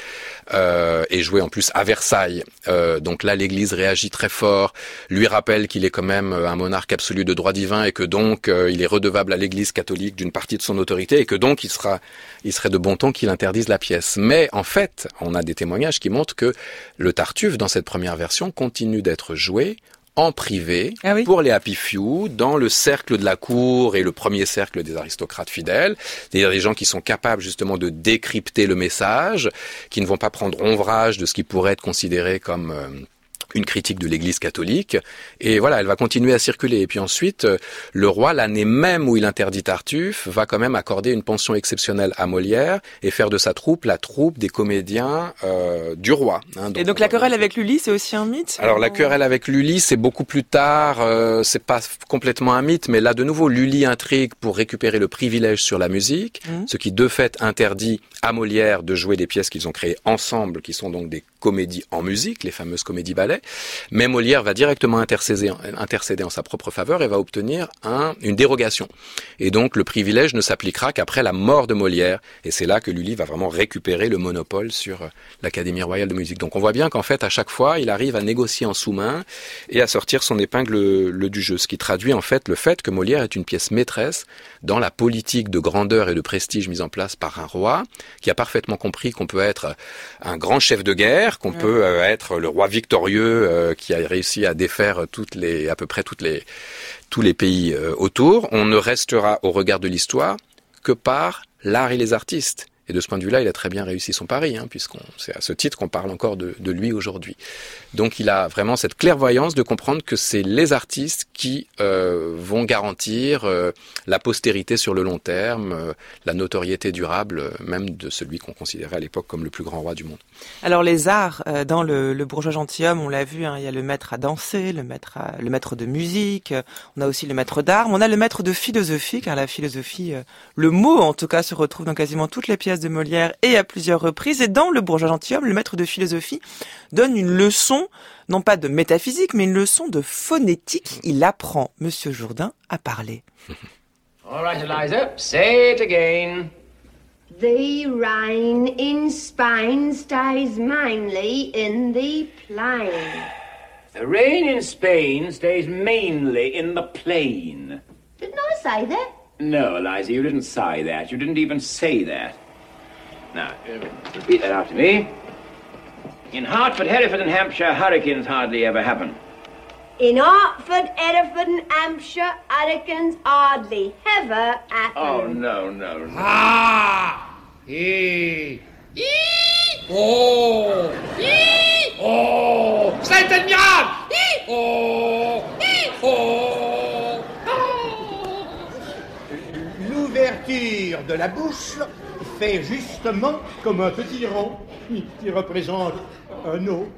et jouée en plus à Versailles. Donc là, l'Église réagit très fort, lui rappelle qu'il est quand même un monarque absolu de droit divin, et que donc, il est redevable à l'Église catholique d'une partie de son autorité, et que donc il serait de bon ton qu'il interdise la pièce. Mais en fait, on a des témoignages qui montrent que le Tartuffe, dans cette première version, continue d'être joué en privé, pour les happy few, dans le cercle de la cour et le premier cercle des aristocrates fidèles, c'est-à-dire des gens qui sont capables justement de décrypter le message, qui ne vont pas prendre ombrage de ce qui pourrait être considéré comme une critique de l'Église catholique, et voilà, elle va continuer à circuler. Et puis ensuite, le roi, l'année même où il interdit Tartuffe, va quand même accorder une pension exceptionnelle à Molière et faire de sa troupe la troupe des comédiens du roi. Et donc la querelle avec Lully, c'est aussi un mythe? Alors la querelle avec Lully, c'est beaucoup plus tard, c'est pas complètement un mythe, mais là de nouveau, Lully intrigue pour récupérer le privilège sur la musique, ce qui de fait interdit à Molière de jouer des pièces qu'ils ont créées ensemble, qui sont donc des comédies en musique, les fameuses comédies-ballets. Mais Molière va directement intercéder en sa propre faveur et va obtenir une dérogation. Et donc le privilège ne s'appliquera qu'après la mort de Molière. Et c'est là que Lully va vraiment récupérer le monopole sur l'Académie royale de musique. Donc on voit bien qu'en fait, à chaque fois, il arrive à négocier en sous-main et à sortir son épingle du jeu. Ce qui traduit en fait le fait que Molière est une pièce maîtresse dans la politique de grandeur et de prestige mise en place par un roi qui a parfaitement compris qu'on peut être un grand chef de guerre, qu'on peut être le roi victorieux qui a réussi à défaire à peu près tous les pays autour. On ne restera au regard de l'histoire que par l'art et les artistes. Et de ce point de vue-là, il a très bien réussi son pari, c'est à ce titre qu'on parle encore de lui aujourd'hui. Donc il a vraiment cette clairvoyance de comprendre que c'est les artistes qui vont garantir la postérité sur le long terme, la notoriété durable, même de celui qu'on considérait à l'époque comme le plus grand roi du monde. Alors les arts, dans le bourgeois gentilhomme, on l'a vu, il y a le maître à danser, le maître de musique, on a aussi le maître d'armes, on a le maître de philosophie, car la philosophie, le mot en tout cas, se retrouve dans quasiment toutes les pièces de Molière et à plusieurs reprises. Et dans le bourgeois gentilhomme, le maître de philosophie donne une leçon, non pas de métaphysique, mais une leçon de phonétique. Il apprend Monsieur Jourdain à parler. All right, Eliza, say it again. The rain in Spain stays mainly in the plain. The rain in Spain stays mainly in the plain. Didn't I say that? No, Eliza, you didn't say that. You didn't even say that. Now, repeat that after me. In Hartford, Hereford, and Hampshire, hurricanes hardly ever happen. In Hartford, Hereford, and Hampshire, hurricanes hardly ever happen. Oh, no, no, no. Ah! Oh! Oh! Ça a été admirable! Oh! Oh! L'ouverture de la bouche fait justement comme un petit rond qui représente un O.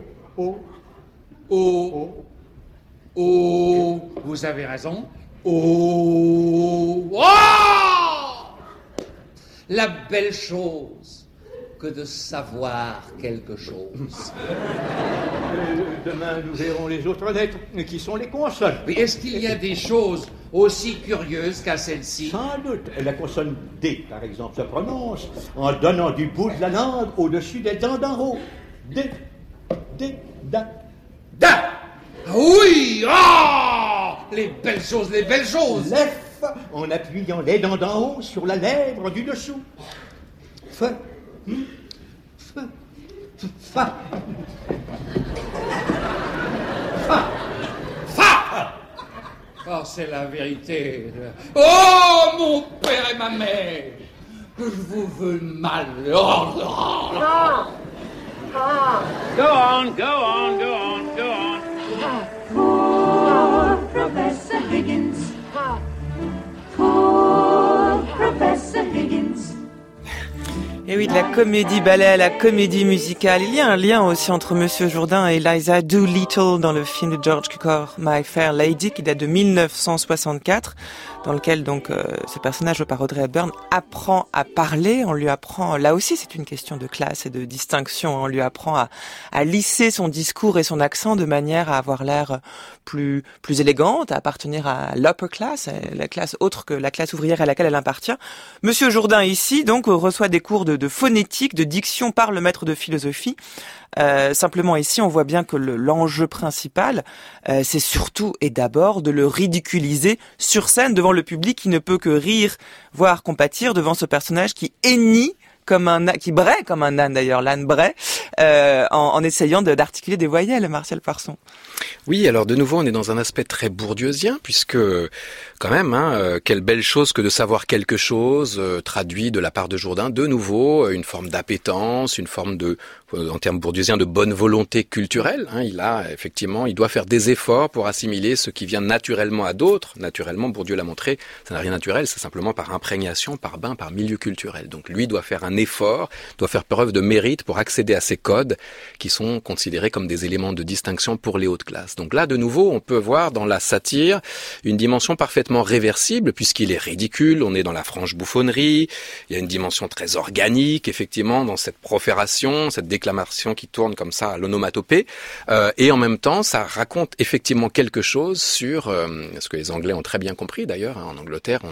Oh! Vous avez raison. Oh! Oh! La belle chose que de savoir quelque chose. Demain, nous verrons les autres lettres, qui sont les consonnes. Mais est-ce qu'il y a des choses aussi curieuses qu'à celle-ci? Sans doute. La consonne D, par exemple, se prononce en donnant du bout de la langue au-dessus des dents d'en haut. D, da. Da! Oui! Ah! Les belles choses, les belles choses! L'F, en appuyant les dents d'en haut sur la lèvre du dessous. F. Fa. Oh, c'est la vérité. Oh, mon père et ma mère, que je vous veux mal. Oh. Go on, go on, go on. Et oui, de la comédie-ballet à la comédie musicale. Il y a un lien aussi entre Monsieur Jourdain et Eliza Doolittle dans le film de George Cukor, My Fair Lady, qui date de 1964, dans lequel donc ce personnage joué par Audrey Hepburn apprend à parler. On lui apprend, là aussi c'est une question de classe et de distinction, on lui apprend à lisser son discours et son accent de manière à avoir l'air plus élégante, à appartenir à l'upper class, la classe autre que la classe ouvrière à laquelle elle appartient. Monsieur Jourdain ici donc reçoit des cours de phonétique, de diction par le maître de philosophie. Simplement ici, on voit bien que l'enjeu principal, c'est surtout et d'abord de le ridiculiser sur scène devant le public qui ne peut que rire, voire compatir devant ce personnage qui hennit qui braie comme un âne d'ailleurs, l'âne braie, en essayant d'articuler des voyelles, Martial Parson. Oui, alors de nouveau, on est dans un aspect très bourdieusien, puisque quand même, quelle belle chose que de savoir quelque chose, traduit de la part de Jourdain, de nouveau, une forme d'appétence, une forme en termes bourdieusiens, de bonne volonté culturelle. Il doit faire des efforts pour assimiler ce qui vient naturellement à d'autres. Naturellement, Bourdieu l'a montré, ça n'a rien de naturel, c'est simplement par imprégnation, par bain, par milieu culturel. Donc lui doit faire un effort, doit faire preuve de mérite pour accéder à ces codes qui sont considérés comme des éléments de distinction pour les hautes classes. Donc là, de nouveau, on peut voir dans la satire une dimension parfaitement réversible, puisqu'il est ridicule, on est dans la franche bouffonnerie, il y a une dimension très organique, effectivement, dans cette profération, cette déclamation qui tourne comme ça à l'onomatopée, et en même temps, ça raconte effectivement quelque chose sur ce que les Anglais ont très bien compris d'ailleurs. En Angleterre,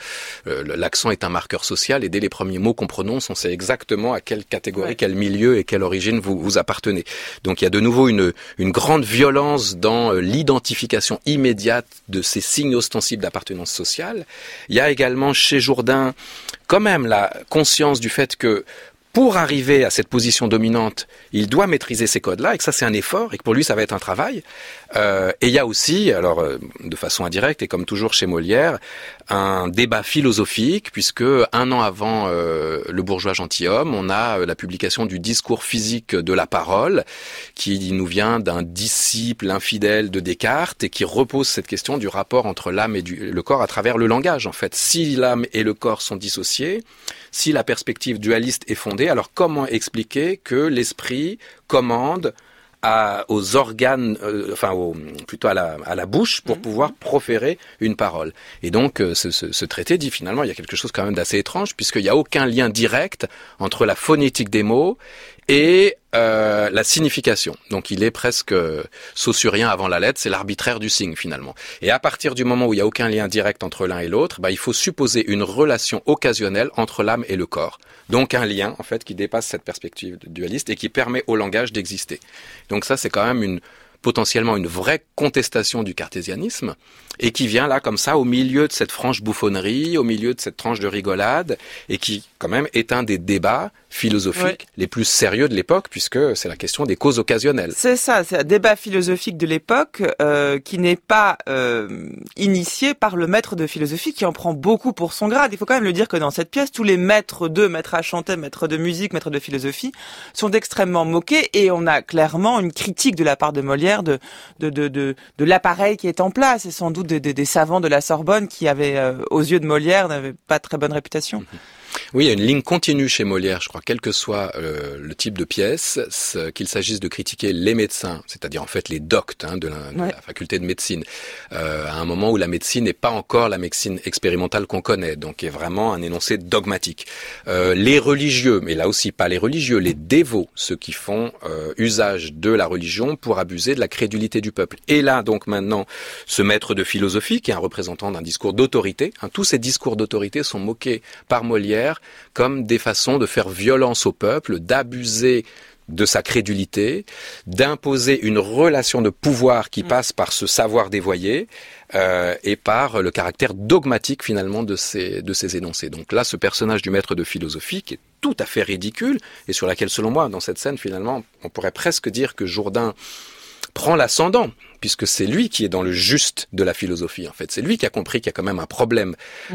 l'accent est un marqueur social, et dès les premiers mots qu'on prononce, on sait exactement à quelle catégorie, quel milieu et quelle origine vous appartenez. Donc il y a de nouveau une grande violence dans l'identification immédiate de ces signes ostensibles d'appartenance sociale. Il y a également chez Jourdain quand même la conscience du fait que pour arriver à cette position dominante, il doit maîtriser ces codes-là, et que ça c'est un effort, et que pour lui ça va être un travail. Et il y a aussi, alors de façon indirecte, et comme toujours chez Molière, un débat philosophique, puisque 1 an avant Le bourgeois gentilhomme, on a la publication du discours physique de la parole, qui nous vient d'un disciple infidèle de Descartes, et qui repose cette question du rapport entre l'âme et le corps à travers le langage, en fait. Si l'âme et le corps sont dissociés, si la perspective dualiste est fondée, alors comment expliquer que l'esprit commande aux organes, plutôt à la bouche pour pouvoir proférer une parole. Et donc ce traité dit finalement il y a quelque chose quand même d'assez étrange, puisqu'il n'y a aucun lien direct entre la phonétique des mots et la signification. Donc il est presque saussurien avant la lettre, c'est l'arbitraire du signe finalement. Et à partir du moment où il n'y a aucun lien direct entre l'un et l'autre, il faut supposer une relation occasionnelle entre l'âme et le corps. Donc un lien en fait qui dépasse cette perspective dualiste et qui permet au langage d'exister. Donc ça c'est quand même potentiellement une vraie contestation du cartésianisme, et qui vient là comme ça au milieu de cette franche bouffonnerie, au milieu de cette tranche de rigolade, et qui quand même est un des débats philosophiques les plus sérieux de l'époque, puisque c'est la question des causes occasionnelles. C'est ça, c'est un débat philosophique de l'époque qui n'est pas initié par le maître de philosophie, qui en prend beaucoup pour son grade. Il faut quand même le dire que dans cette pièce, tous les maîtres à chanter, maîtres de musique, maîtres de philosophie sont extrêmement moqués, et on a clairement une critique de la part de Molière de l'appareil qui est en place, et sans doute des savants de la Sorbonne qui avaient, aux yeux de Molière, n'avaient pas très bonne réputation. Oui, il y a une ligne continue chez Molière, je crois, quel que soit le type de pièce, qu'il s'agisse de critiquer les médecins, c'est-à-dire en fait les doctes de la faculté de médecine, à un moment où la médecine n'est pas encore la médecine expérimentale qu'on connaît, donc est vraiment un énoncé dogmatique. Les religieux, mais là aussi pas les religieux, les dévots, ceux qui font usage de la religion pour abuser de la crédulité du peuple. Et là, donc maintenant, ce maître de philosophie, qui est un représentant d'un discours d'autorité, tous ces discours d'autorité sont moqués par Molière comme des façons de faire violence au peuple, d'abuser de sa crédulité, d'imposer une relation de pouvoir qui passe par ce savoir dévoyé et par le caractère dogmatique finalement de ces énoncés. Donc là, ce personnage du maître de philosophie qui est tout à fait ridicule et sur laquelle, selon moi, dans cette scène, finalement, on pourrait presque dire que Jourdain prend l'ascendant, puisque c'est lui qui est dans le juste de la philosophie, en fait. C'est lui qui a compris qu'il y a quand même un problème,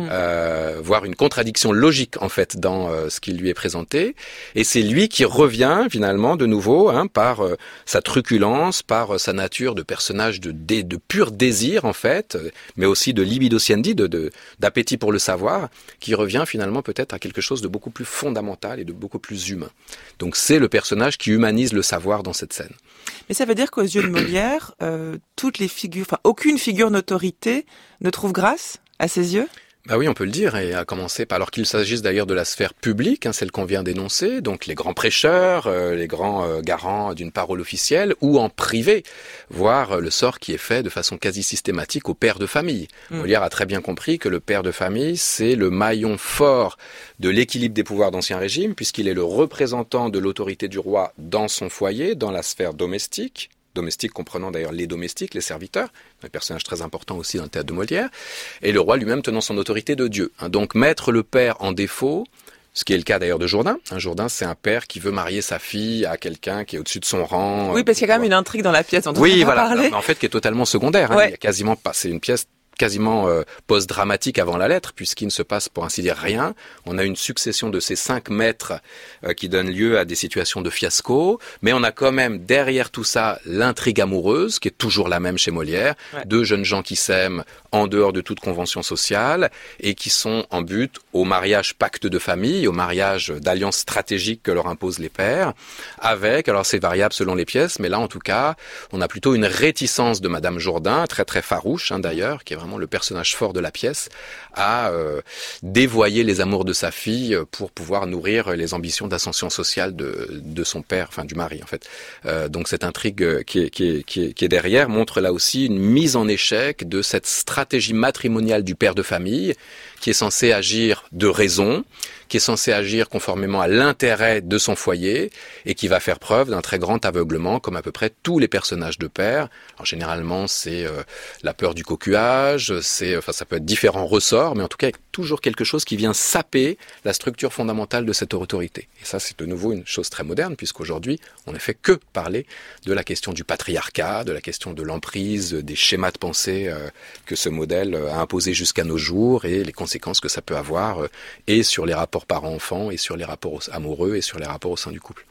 voire une contradiction logique, en fait, dans ce qui lui est présenté. Et c'est lui qui revient, finalement, de nouveau, par sa truculence, par sa nature de personnage de pur désir, en fait, mais aussi de libido sciendi, d'appétit pour le savoir, qui revient, finalement, peut-être à quelque chose de beaucoup plus fondamental et de beaucoup plus humain. Donc c'est le personnage qui humanise le savoir dans cette scène. Mais ça veut dire qu'aux yeux de Molière, toutes les figures, aucune figure d'autorité ne trouve grâce à ses yeux ? Bah oui, on peut le dire, et à commencer par, alors qu'il s'agisse d'ailleurs de la sphère publique, celle qu'on vient d'énoncer, donc les grands prêcheurs, les grands garants d'une parole officielle, ou en privé, voir le sort qui est fait de façon quasi systématique au père de famille. Molière a très bien compris que le père de famille, c'est le maillon fort de l'équilibre des pouvoirs d'Ancien Régime, puisqu'il est le représentant de l'autorité du roi dans son foyer, dans la sphère domestique comprenant d'ailleurs les domestiques, les serviteurs, un personnage très important aussi dans le théâtre de Molière, et le roi lui-même tenant son autorité de Dieu. Donc mettre le père en défaut, ce qui est le cas d'ailleurs de Jourdain. Jourdain, c'est un père qui veut marier sa fille à quelqu'un qui est au-dessus de son rang. Oui, parce qu'il y a quand même une intrigue dans la pièce dont on va parler. En fait, qui est totalement secondaire. Il y a quasiment pas. C'est une pièce quasiment post-dramatique avant la lettre, puisqu'il ne se passe pour ainsi dire rien. On a une succession de ces 5 maîtres qui donnent lieu à des situations de fiasco, mais on a quand même derrière tout ça l'intrigue amoureuse, qui est toujours la même chez Molière, 2 jeunes gens qui s'aiment en dehors de toute convention sociale et qui sont en but au mariage pacte de famille, au mariage d'alliance stratégique que leur imposent les pères, avec, alors c'est variable selon les pièces, mais là en tout cas, on a plutôt une réticence de Madame Jourdain, très très farouche d'ailleurs, qui est vraiment le personnage fort de la pièce, à dévoyer les amours de sa fille pour pouvoir nourrir les ambitions d'ascension sociale de son père, enfin du mari en fait. Donc cette intrigue qui est derrière montre là aussi une mise en échec de cette stratégie matrimoniale du père de famille, qui est censé agir de raison, qui est censé agir conformément à l'intérêt de son foyer, et qui va faire preuve d'un très grand aveuglement, comme à peu près tous les personnages de père. Alors généralement, c'est la peur du cocuage, ça peut être différents ressorts, mais en tout cas, toujours quelque chose qui vient saper la structure fondamentale de cette autorité. Et ça, c'est de nouveau une chose très moderne, puisqu'aujourd'hui, on ne fait que parler de la question du patriarcat, de la question de l'emprise, des schémas de pensée que ce modèle a imposé jusqu'à nos jours, et les conséquences que ça peut avoir, et sur les rapports parents-enfants, et sur les rapports amoureux, et sur les rapports au sein du couple.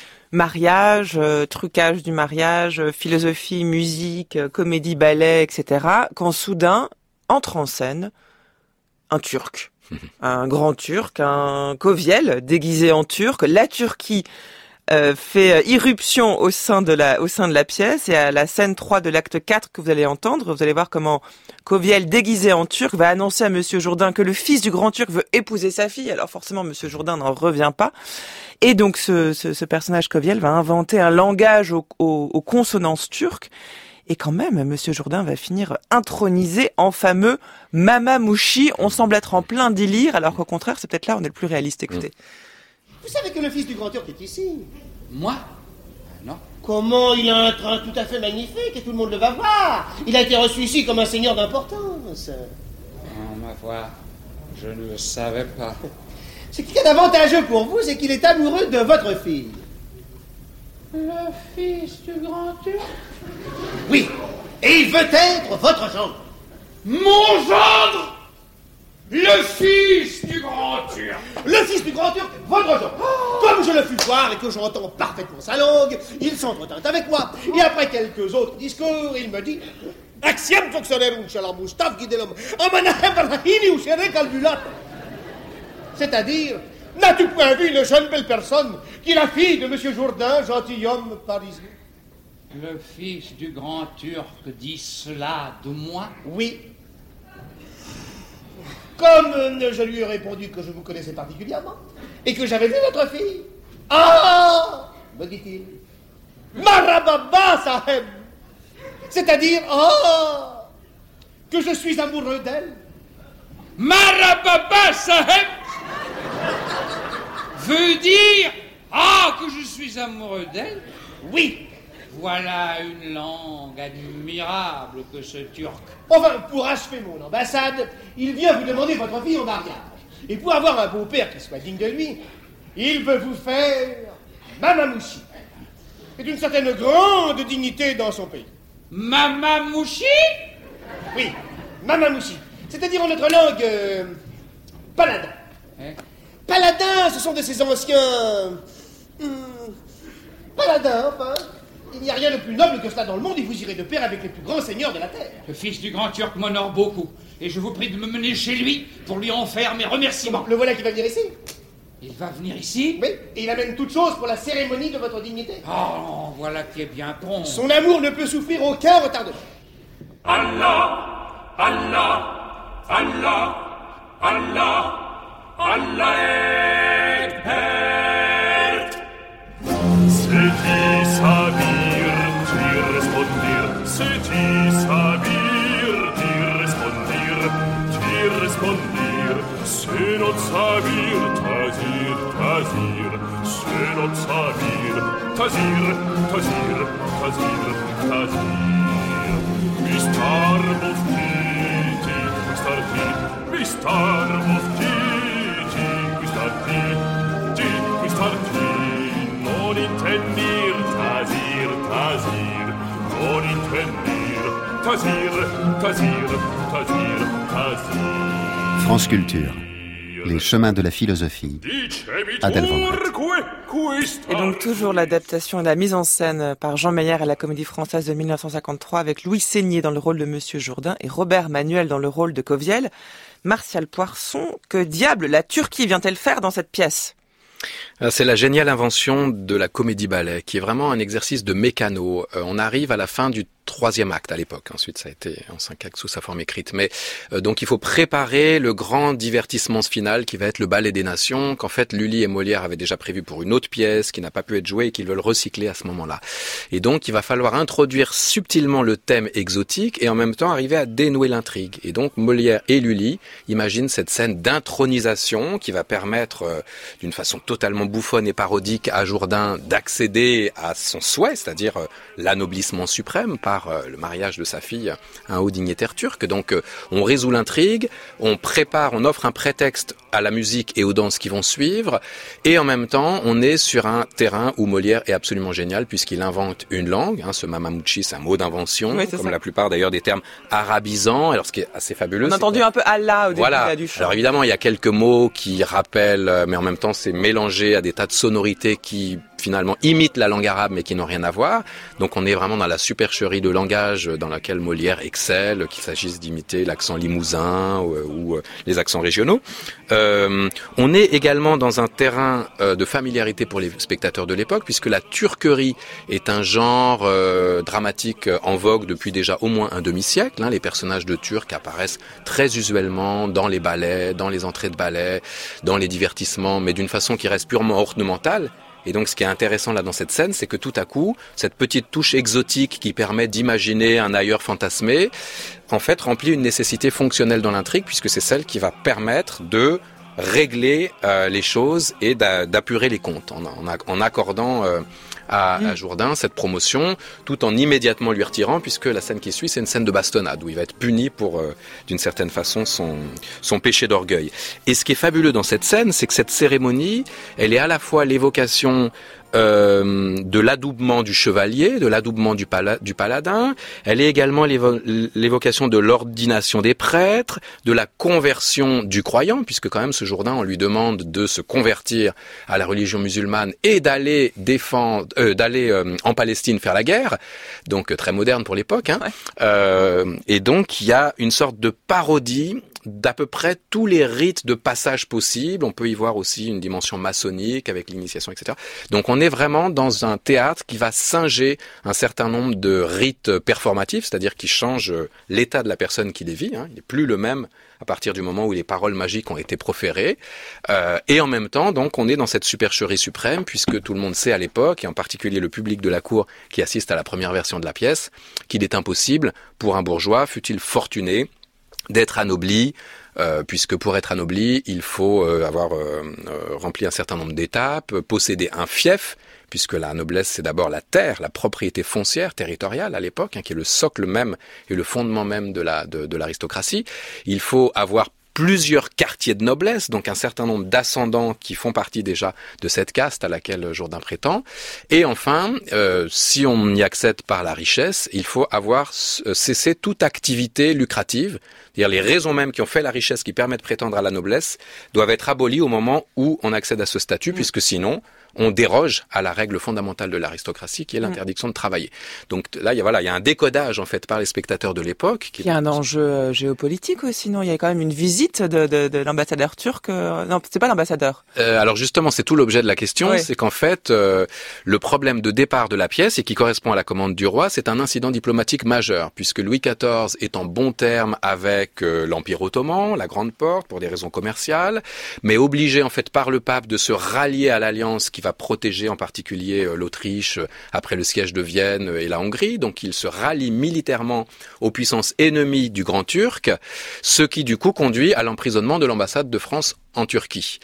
Mariage, trucage du mariage, philosophie, musique, comédie, ballet, etc. Quand soudain entre en scène un Turc, un grand Turc, un Koviel déguisé en Turc. La Turquie fait irruption au sein de la pièce, et à la scène 3 de l'acte 4 que vous allez entendre, vous allez voir comment Koviel déguisé en Turc va annoncer à Monsieur Jourdain que le fils du grand Turc veut épouser sa fille. Alors forcément Monsieur Jourdain n'en revient pas, et donc ce personnage Koviel va inventer un langage aux consonances turques. Et quand même, Monsieur Jourdain va finir intronisé en fameux Mamamouchi. On semble être en plein délire, alors qu'au contraire, c'est peut-être là où on est le plus réaliste. Écoutez. Vous savez que le fils du grand Turc est ici? Moi? Non. Comment? Il a un train tout à fait magnifique et tout le monde le va voir. Il a été reçu ici comme un seigneur d'importance. Ma foi, je ne le savais pas. Ce qui est avantageux pour vous, c'est qu'il est amoureux de votre fille. Le fils du grand Turc? Oui, et il veut être votre gendre. Mon gendre? Le fils du grand Turc? Le fils du grand Turc, votre gendre. Comme je le fus voir et que j'entends parfaitement sa langue, il s'entretint avec moi. Et après quelques autres discours, il me dit... C'est-à-dire, n'as-tu point vu une jeune belle personne qui est la fille de Monsieur Jourdain, gentilhomme parisien? Le fils du grand Turc dit cela de moi? Oui. Comme je lui ai répondu que je vous connaissais particulièrement et que j'avais vu votre fille. Ah, me dit-il. Marababa Saheb. C'est-à-dire, que je suis amoureux d'elle. Marababa Saheb veut dire que je suis amoureux d'elle? Oui. Voilà une langue admirable que ce Turc. Enfin, pour achever mon ambassade, il vient vous demander votre fille en mariage. Et pour avoir un beau-père qui soit digne de lui, il veut vous faire Mamamouchi. C'est une certaine grande dignité dans son pays. Mamamouchi? Oui, Mamamouchi. C'est-à-dire en notre langue, paladin. Paladin, ce sont de ces anciens... paladins, enfin. Il n'y a rien de plus noble que cela dans le monde et vous irez de pair avec les plus grands seigneurs de la terre. Le fils du grand Turc m'honore beaucoup. Et je vous prie de me mener chez lui pour lui en faire mes remerciements. Le voilà qui va venir ici. Il va venir ici? Oui, et il amène toute chose pour la cérémonie de votre dignité. Oh, voilà qui est bien prompt. Son amour ne peut souffrir aucun retardement. Allah, Allah, Allah, Allah, Allah Ekber. C'est-il sabir, ti respondir, c'est-il sabir, ti respondir, c'est not sabir, tazir, tazir, c'est not sabir, tazir, tazir, tazir, tazir. Mistar moftiti, mistar moftiti, mistarti, non intendir, tazir, tazir, non intendir, tazir, tazir, tazir, tazir. France Culture, les chemins de la philosophie, Adèle Van Drette. Et donc toujours l'adaptation et la mise en scène par Jean Meyer à la Comédie Française de 1953 avec Louis Seigné dans le rôle de Monsieur Jourdain et Robert Manuel dans le rôle de Coviel. Martial Poisson, que diable la Turquie vient-elle faire dans cette pièce ? C'est la géniale invention de la comédie-ballet, qui est vraiment un exercice de mécano. On arrive à la fin du 3e acte à l'époque. Ensuite, ça a été en 5 actes sous sa forme écrite. Mais donc, il faut préparer le grand divertissement final qui va être le Ballet des Nations, qu'en fait, Lully et Molière avaient déjà prévu pour une autre pièce qui n'a pas pu être jouée et qu'ils veulent recycler à ce moment-là. Et donc, il va falloir introduire subtilement le thème exotique et en même temps arriver à dénouer l'intrigue. Et donc, Molière et Lully imaginent cette scène d'intronisation qui va permettre, d'une façon totalement bouffonne et parodique à Jourdain d'accéder à son souhait, c'est-à-dire l'anoblissement suprême par le mariage de sa fille à un haut dignitaire turc. Donc on résout l'intrigue, on prépare, on offre un prétexte à la musique et aux danses qui vont suivre, et en même temps on est sur un terrain où Molière est absolument génial puisqu'il invente une langue, ce mamamouchi, c'est un mot d'invention, oui, comme la plupart d'ailleurs des termes arabisants. Alors ce qui est assez fabuleux, on a entendu un peu Allah au début du chant. Alors évidemment il y a quelques mots qui rappellent, mais en même temps c'est mélangé à des tas de sonorités qui finalement imitent la langue arabe mais qui n'ont rien à voir. Donc on est vraiment dans la supercherie de langage dans laquelle Molière excelle, qu'il s'agisse d'imiter l'accent limousin ou les accents régionaux. On est également dans un terrain de familiarité pour les spectateurs de l'époque, puisque la turquerie est un genre dramatique en vogue depuis déjà au moins un demi-siècle. Les personnages de Turcs apparaissent très usuellement dans les ballets, dans les entrées de ballets, dans les divertissements, mais d'une façon qui reste purement ornementale. Et donc, ce qui est intéressant là dans cette scène, c'est que tout à coup, cette petite touche exotique qui permet d'imaginer un ailleurs fantasmé, en fait, remplit une nécessité fonctionnelle dans l'intrigue, puisque c'est celle qui va permettre de régler les choses et d'apurer les comptes, en accordant à Jourdain cette promotion, tout en immédiatement lui retirant, puisque la scène qui suit, c'est une scène de bastonnade, où il va être puni pour, d'une certaine façon, son péché d'orgueil. Et ce qui est fabuleux dans cette scène, c'est que cette cérémonie, elle est à la fois l'évocation de l'adoubement du chevalier, de l'adoubement du paladin. Elle est également l'évocation de l'ordination des prêtres, de la conversion du croyant, puisque quand même ce Jourdain, on lui demande de se convertir à la religion musulmane et d'aller en Palestine faire la guerre. Donc très moderne pour l'époque. Et donc il y a une sorte de parodie d'à peu près tous les rites de passage possibles. On peut y voir aussi une dimension maçonnique avec l'initiation, etc. Donc on est vraiment dans un théâtre qui va singer un certain nombre de rites performatifs, c'est-à-dire qui change l'état de la personne qui les vit. Il n'est plus le même à partir du moment où les paroles magiques ont été proférées. Et en même temps, donc, on est dans cette supercherie suprême, puisque tout le monde sait à l'époque, et en particulier le public de la cour qui assiste à la première version de la pièce, qu'il est impossible pour un bourgeois, fût-il fortuné, d'être anobli, puisque pour être anobli, il faut avoir rempli un certain nombre d'étapes, posséder un fief, puisque la noblesse, c'est d'abord la terre, la propriété foncière, territoriale à l'époque, qui est le socle même et le fondement même de l'aristocratie. Il faut avoir plusieurs quartiers de noblesse, donc un certain nombre d'ascendants qui font partie déjà de cette caste à laquelle Jourdain prétend. Et enfin, si on y accède par la richesse, il faut avoir cessé toute activité lucrative. C'est-à-dire les raisons même qui ont fait la richesse, qui permettent de prétendre à la noblesse, doivent être abolies au moment où on accède à ce statut, puisque sinon, on déroge à la règle fondamentale de l'aristocratie, qui est l'interdiction de travailler. Donc là, il y a un décodage en fait par les spectateurs de l'époque. Il y a un enjeu géopolitique aussi, non ? Il y a quand même une visite de l'ambassadeur turc. Non, c'est pas l'ambassadeur. Alors justement, c'est tout l'objet de la question, c'est qu'en fait, le problème de départ de la pièce, et qui correspond à la commande du roi, c'est un incident diplomatique majeur, puisque Louis XIV est en bon terme avec l'Empire ottoman, la Grande Porte, pour des raisons commerciales, mais obligé en fait par le pape de se rallier à l'alliance qui va protéger en particulier l'Autriche après le siège de Vienne et la Hongrie. Donc il se rallie militairement aux puissances ennemies du Grand Turc, ce qui du coup conduit à l'emprisonnement de l'ambassade de France en Turquie.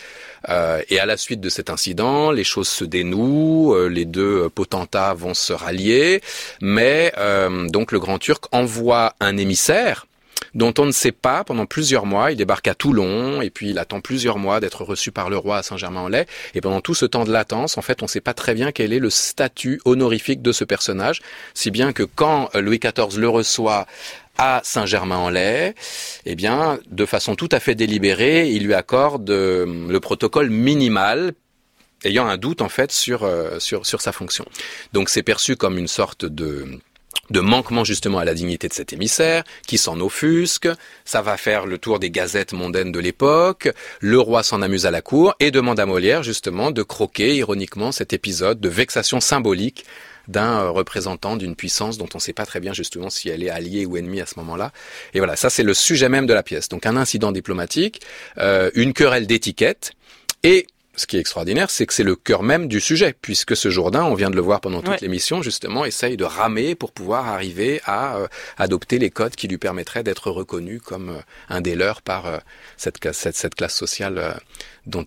Et à la suite de cet incident, les choses se dénouent, les deux potentats vont se rallier, mais donc le Grand Turc envoie un émissaire dont on ne sait pas pendant plusieurs mois. Il débarque à Toulon et puis il attend plusieurs mois d'être reçu par le roi à Saint-Germain-en-Laye. Et pendant tout ce temps de latence, en fait, on ne sait pas très bien quel est le statut honorifique de ce personnage, si bien que quand Louis XIV le reçoit à Saint-Germain-en-Laye, eh bien, de façon tout à fait délibérée, il lui accorde le protocole minimal, ayant un doute en fait sur sa fonction. Donc c'est perçu comme une sorte de manquement justement à la dignité de cet émissaire, qui s'en offusque, ça va faire le tour des gazettes mondaines de l'époque, le roi s'en amuse à la cour et demande à Molière justement de croquer ironiquement cet épisode de vexation symbolique d'un représentant d'une puissance dont on ne sait pas très bien justement si elle est alliée ou ennemie à ce moment-là. Et voilà, ça c'est le sujet même de la pièce. Donc un incident diplomatique, une querelle d'étiquette, et ce qui est extraordinaire, c'est que c'est le cœur même du sujet, puisque ce Jourdain, on vient de le voir pendant toute l'émission, justement, essaye de ramer pour pouvoir arriver à adopter les codes qui lui permettraient d'être reconnu comme un des leurs par cette classe sociale dont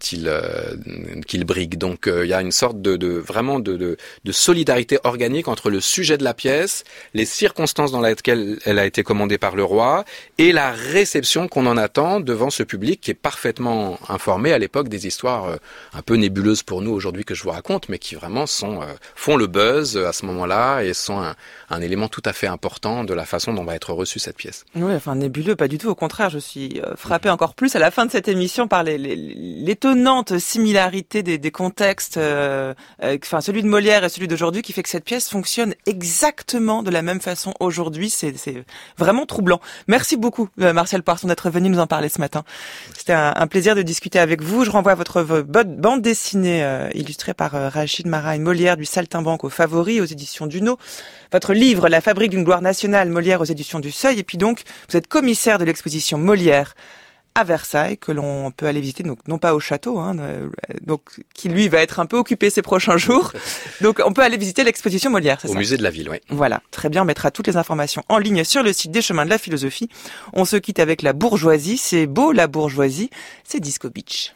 qu'il brigue. Donc il y a une sorte de solidarité organique entre le sujet de la pièce, les circonstances dans lesquelles elle a été commandée par le roi, et la réception qu'on en attend devant ce public qui est parfaitement informé à l'époque des histoires un peu nébuleuses pour nous aujourd'hui que je vous raconte, mais qui vraiment font le buzz à ce moment-là et sont un élément tout à fait important de la façon dont va être reçue cette pièce. Oui, enfin nébuleux, pas du tout. Au contraire, je suis frappé encore plus à la fin de cette émission par l'étonnante similarité des contextes, enfin celui de Molière et celui d'aujourd'hui, qui fait que cette pièce fonctionne exactement de la même façon aujourd'hui. C'est vraiment troublant. Merci beaucoup, Martial Poisson, d'être venu nous en parler ce matin. C'était un plaisir de discuter avec vous. Je renvoie à votre bande dessinée illustrée par Rachid Maraïn, Molière du Saltimbanque aux Favoris aux éditions Duno. Votre livre La Fabrique d'une gloire nationale, Molière aux éditions du Seuil. Et puis donc, vous êtes commissaire de l'exposition Molière à Versailles, que l'on peut aller visiter, donc non pas au château, donc qui lui va être un peu occupé ces prochains jours. Donc on peut aller visiter l'exposition Molière, c'est ça ? Au musée de la ville, oui. Voilà, très bien, on mettra toutes les informations en ligne sur le site des Chemins de la Philosophie. On se quitte avec La Bourgeoisie, c'est beau la bourgeoisie, c'est Disco Beach.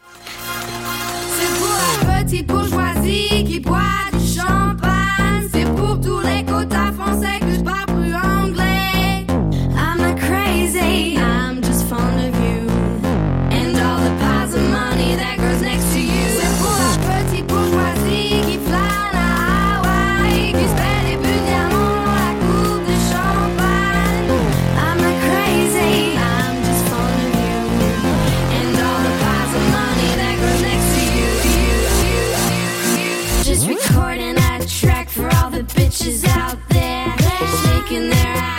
C'est pour la petite bourgeoisie qui boit du champagne, c'est pour tous les quotas français que je parle plus anglais. I'm not crazy, I'm just fond of you. Bitches out there shaking their ass.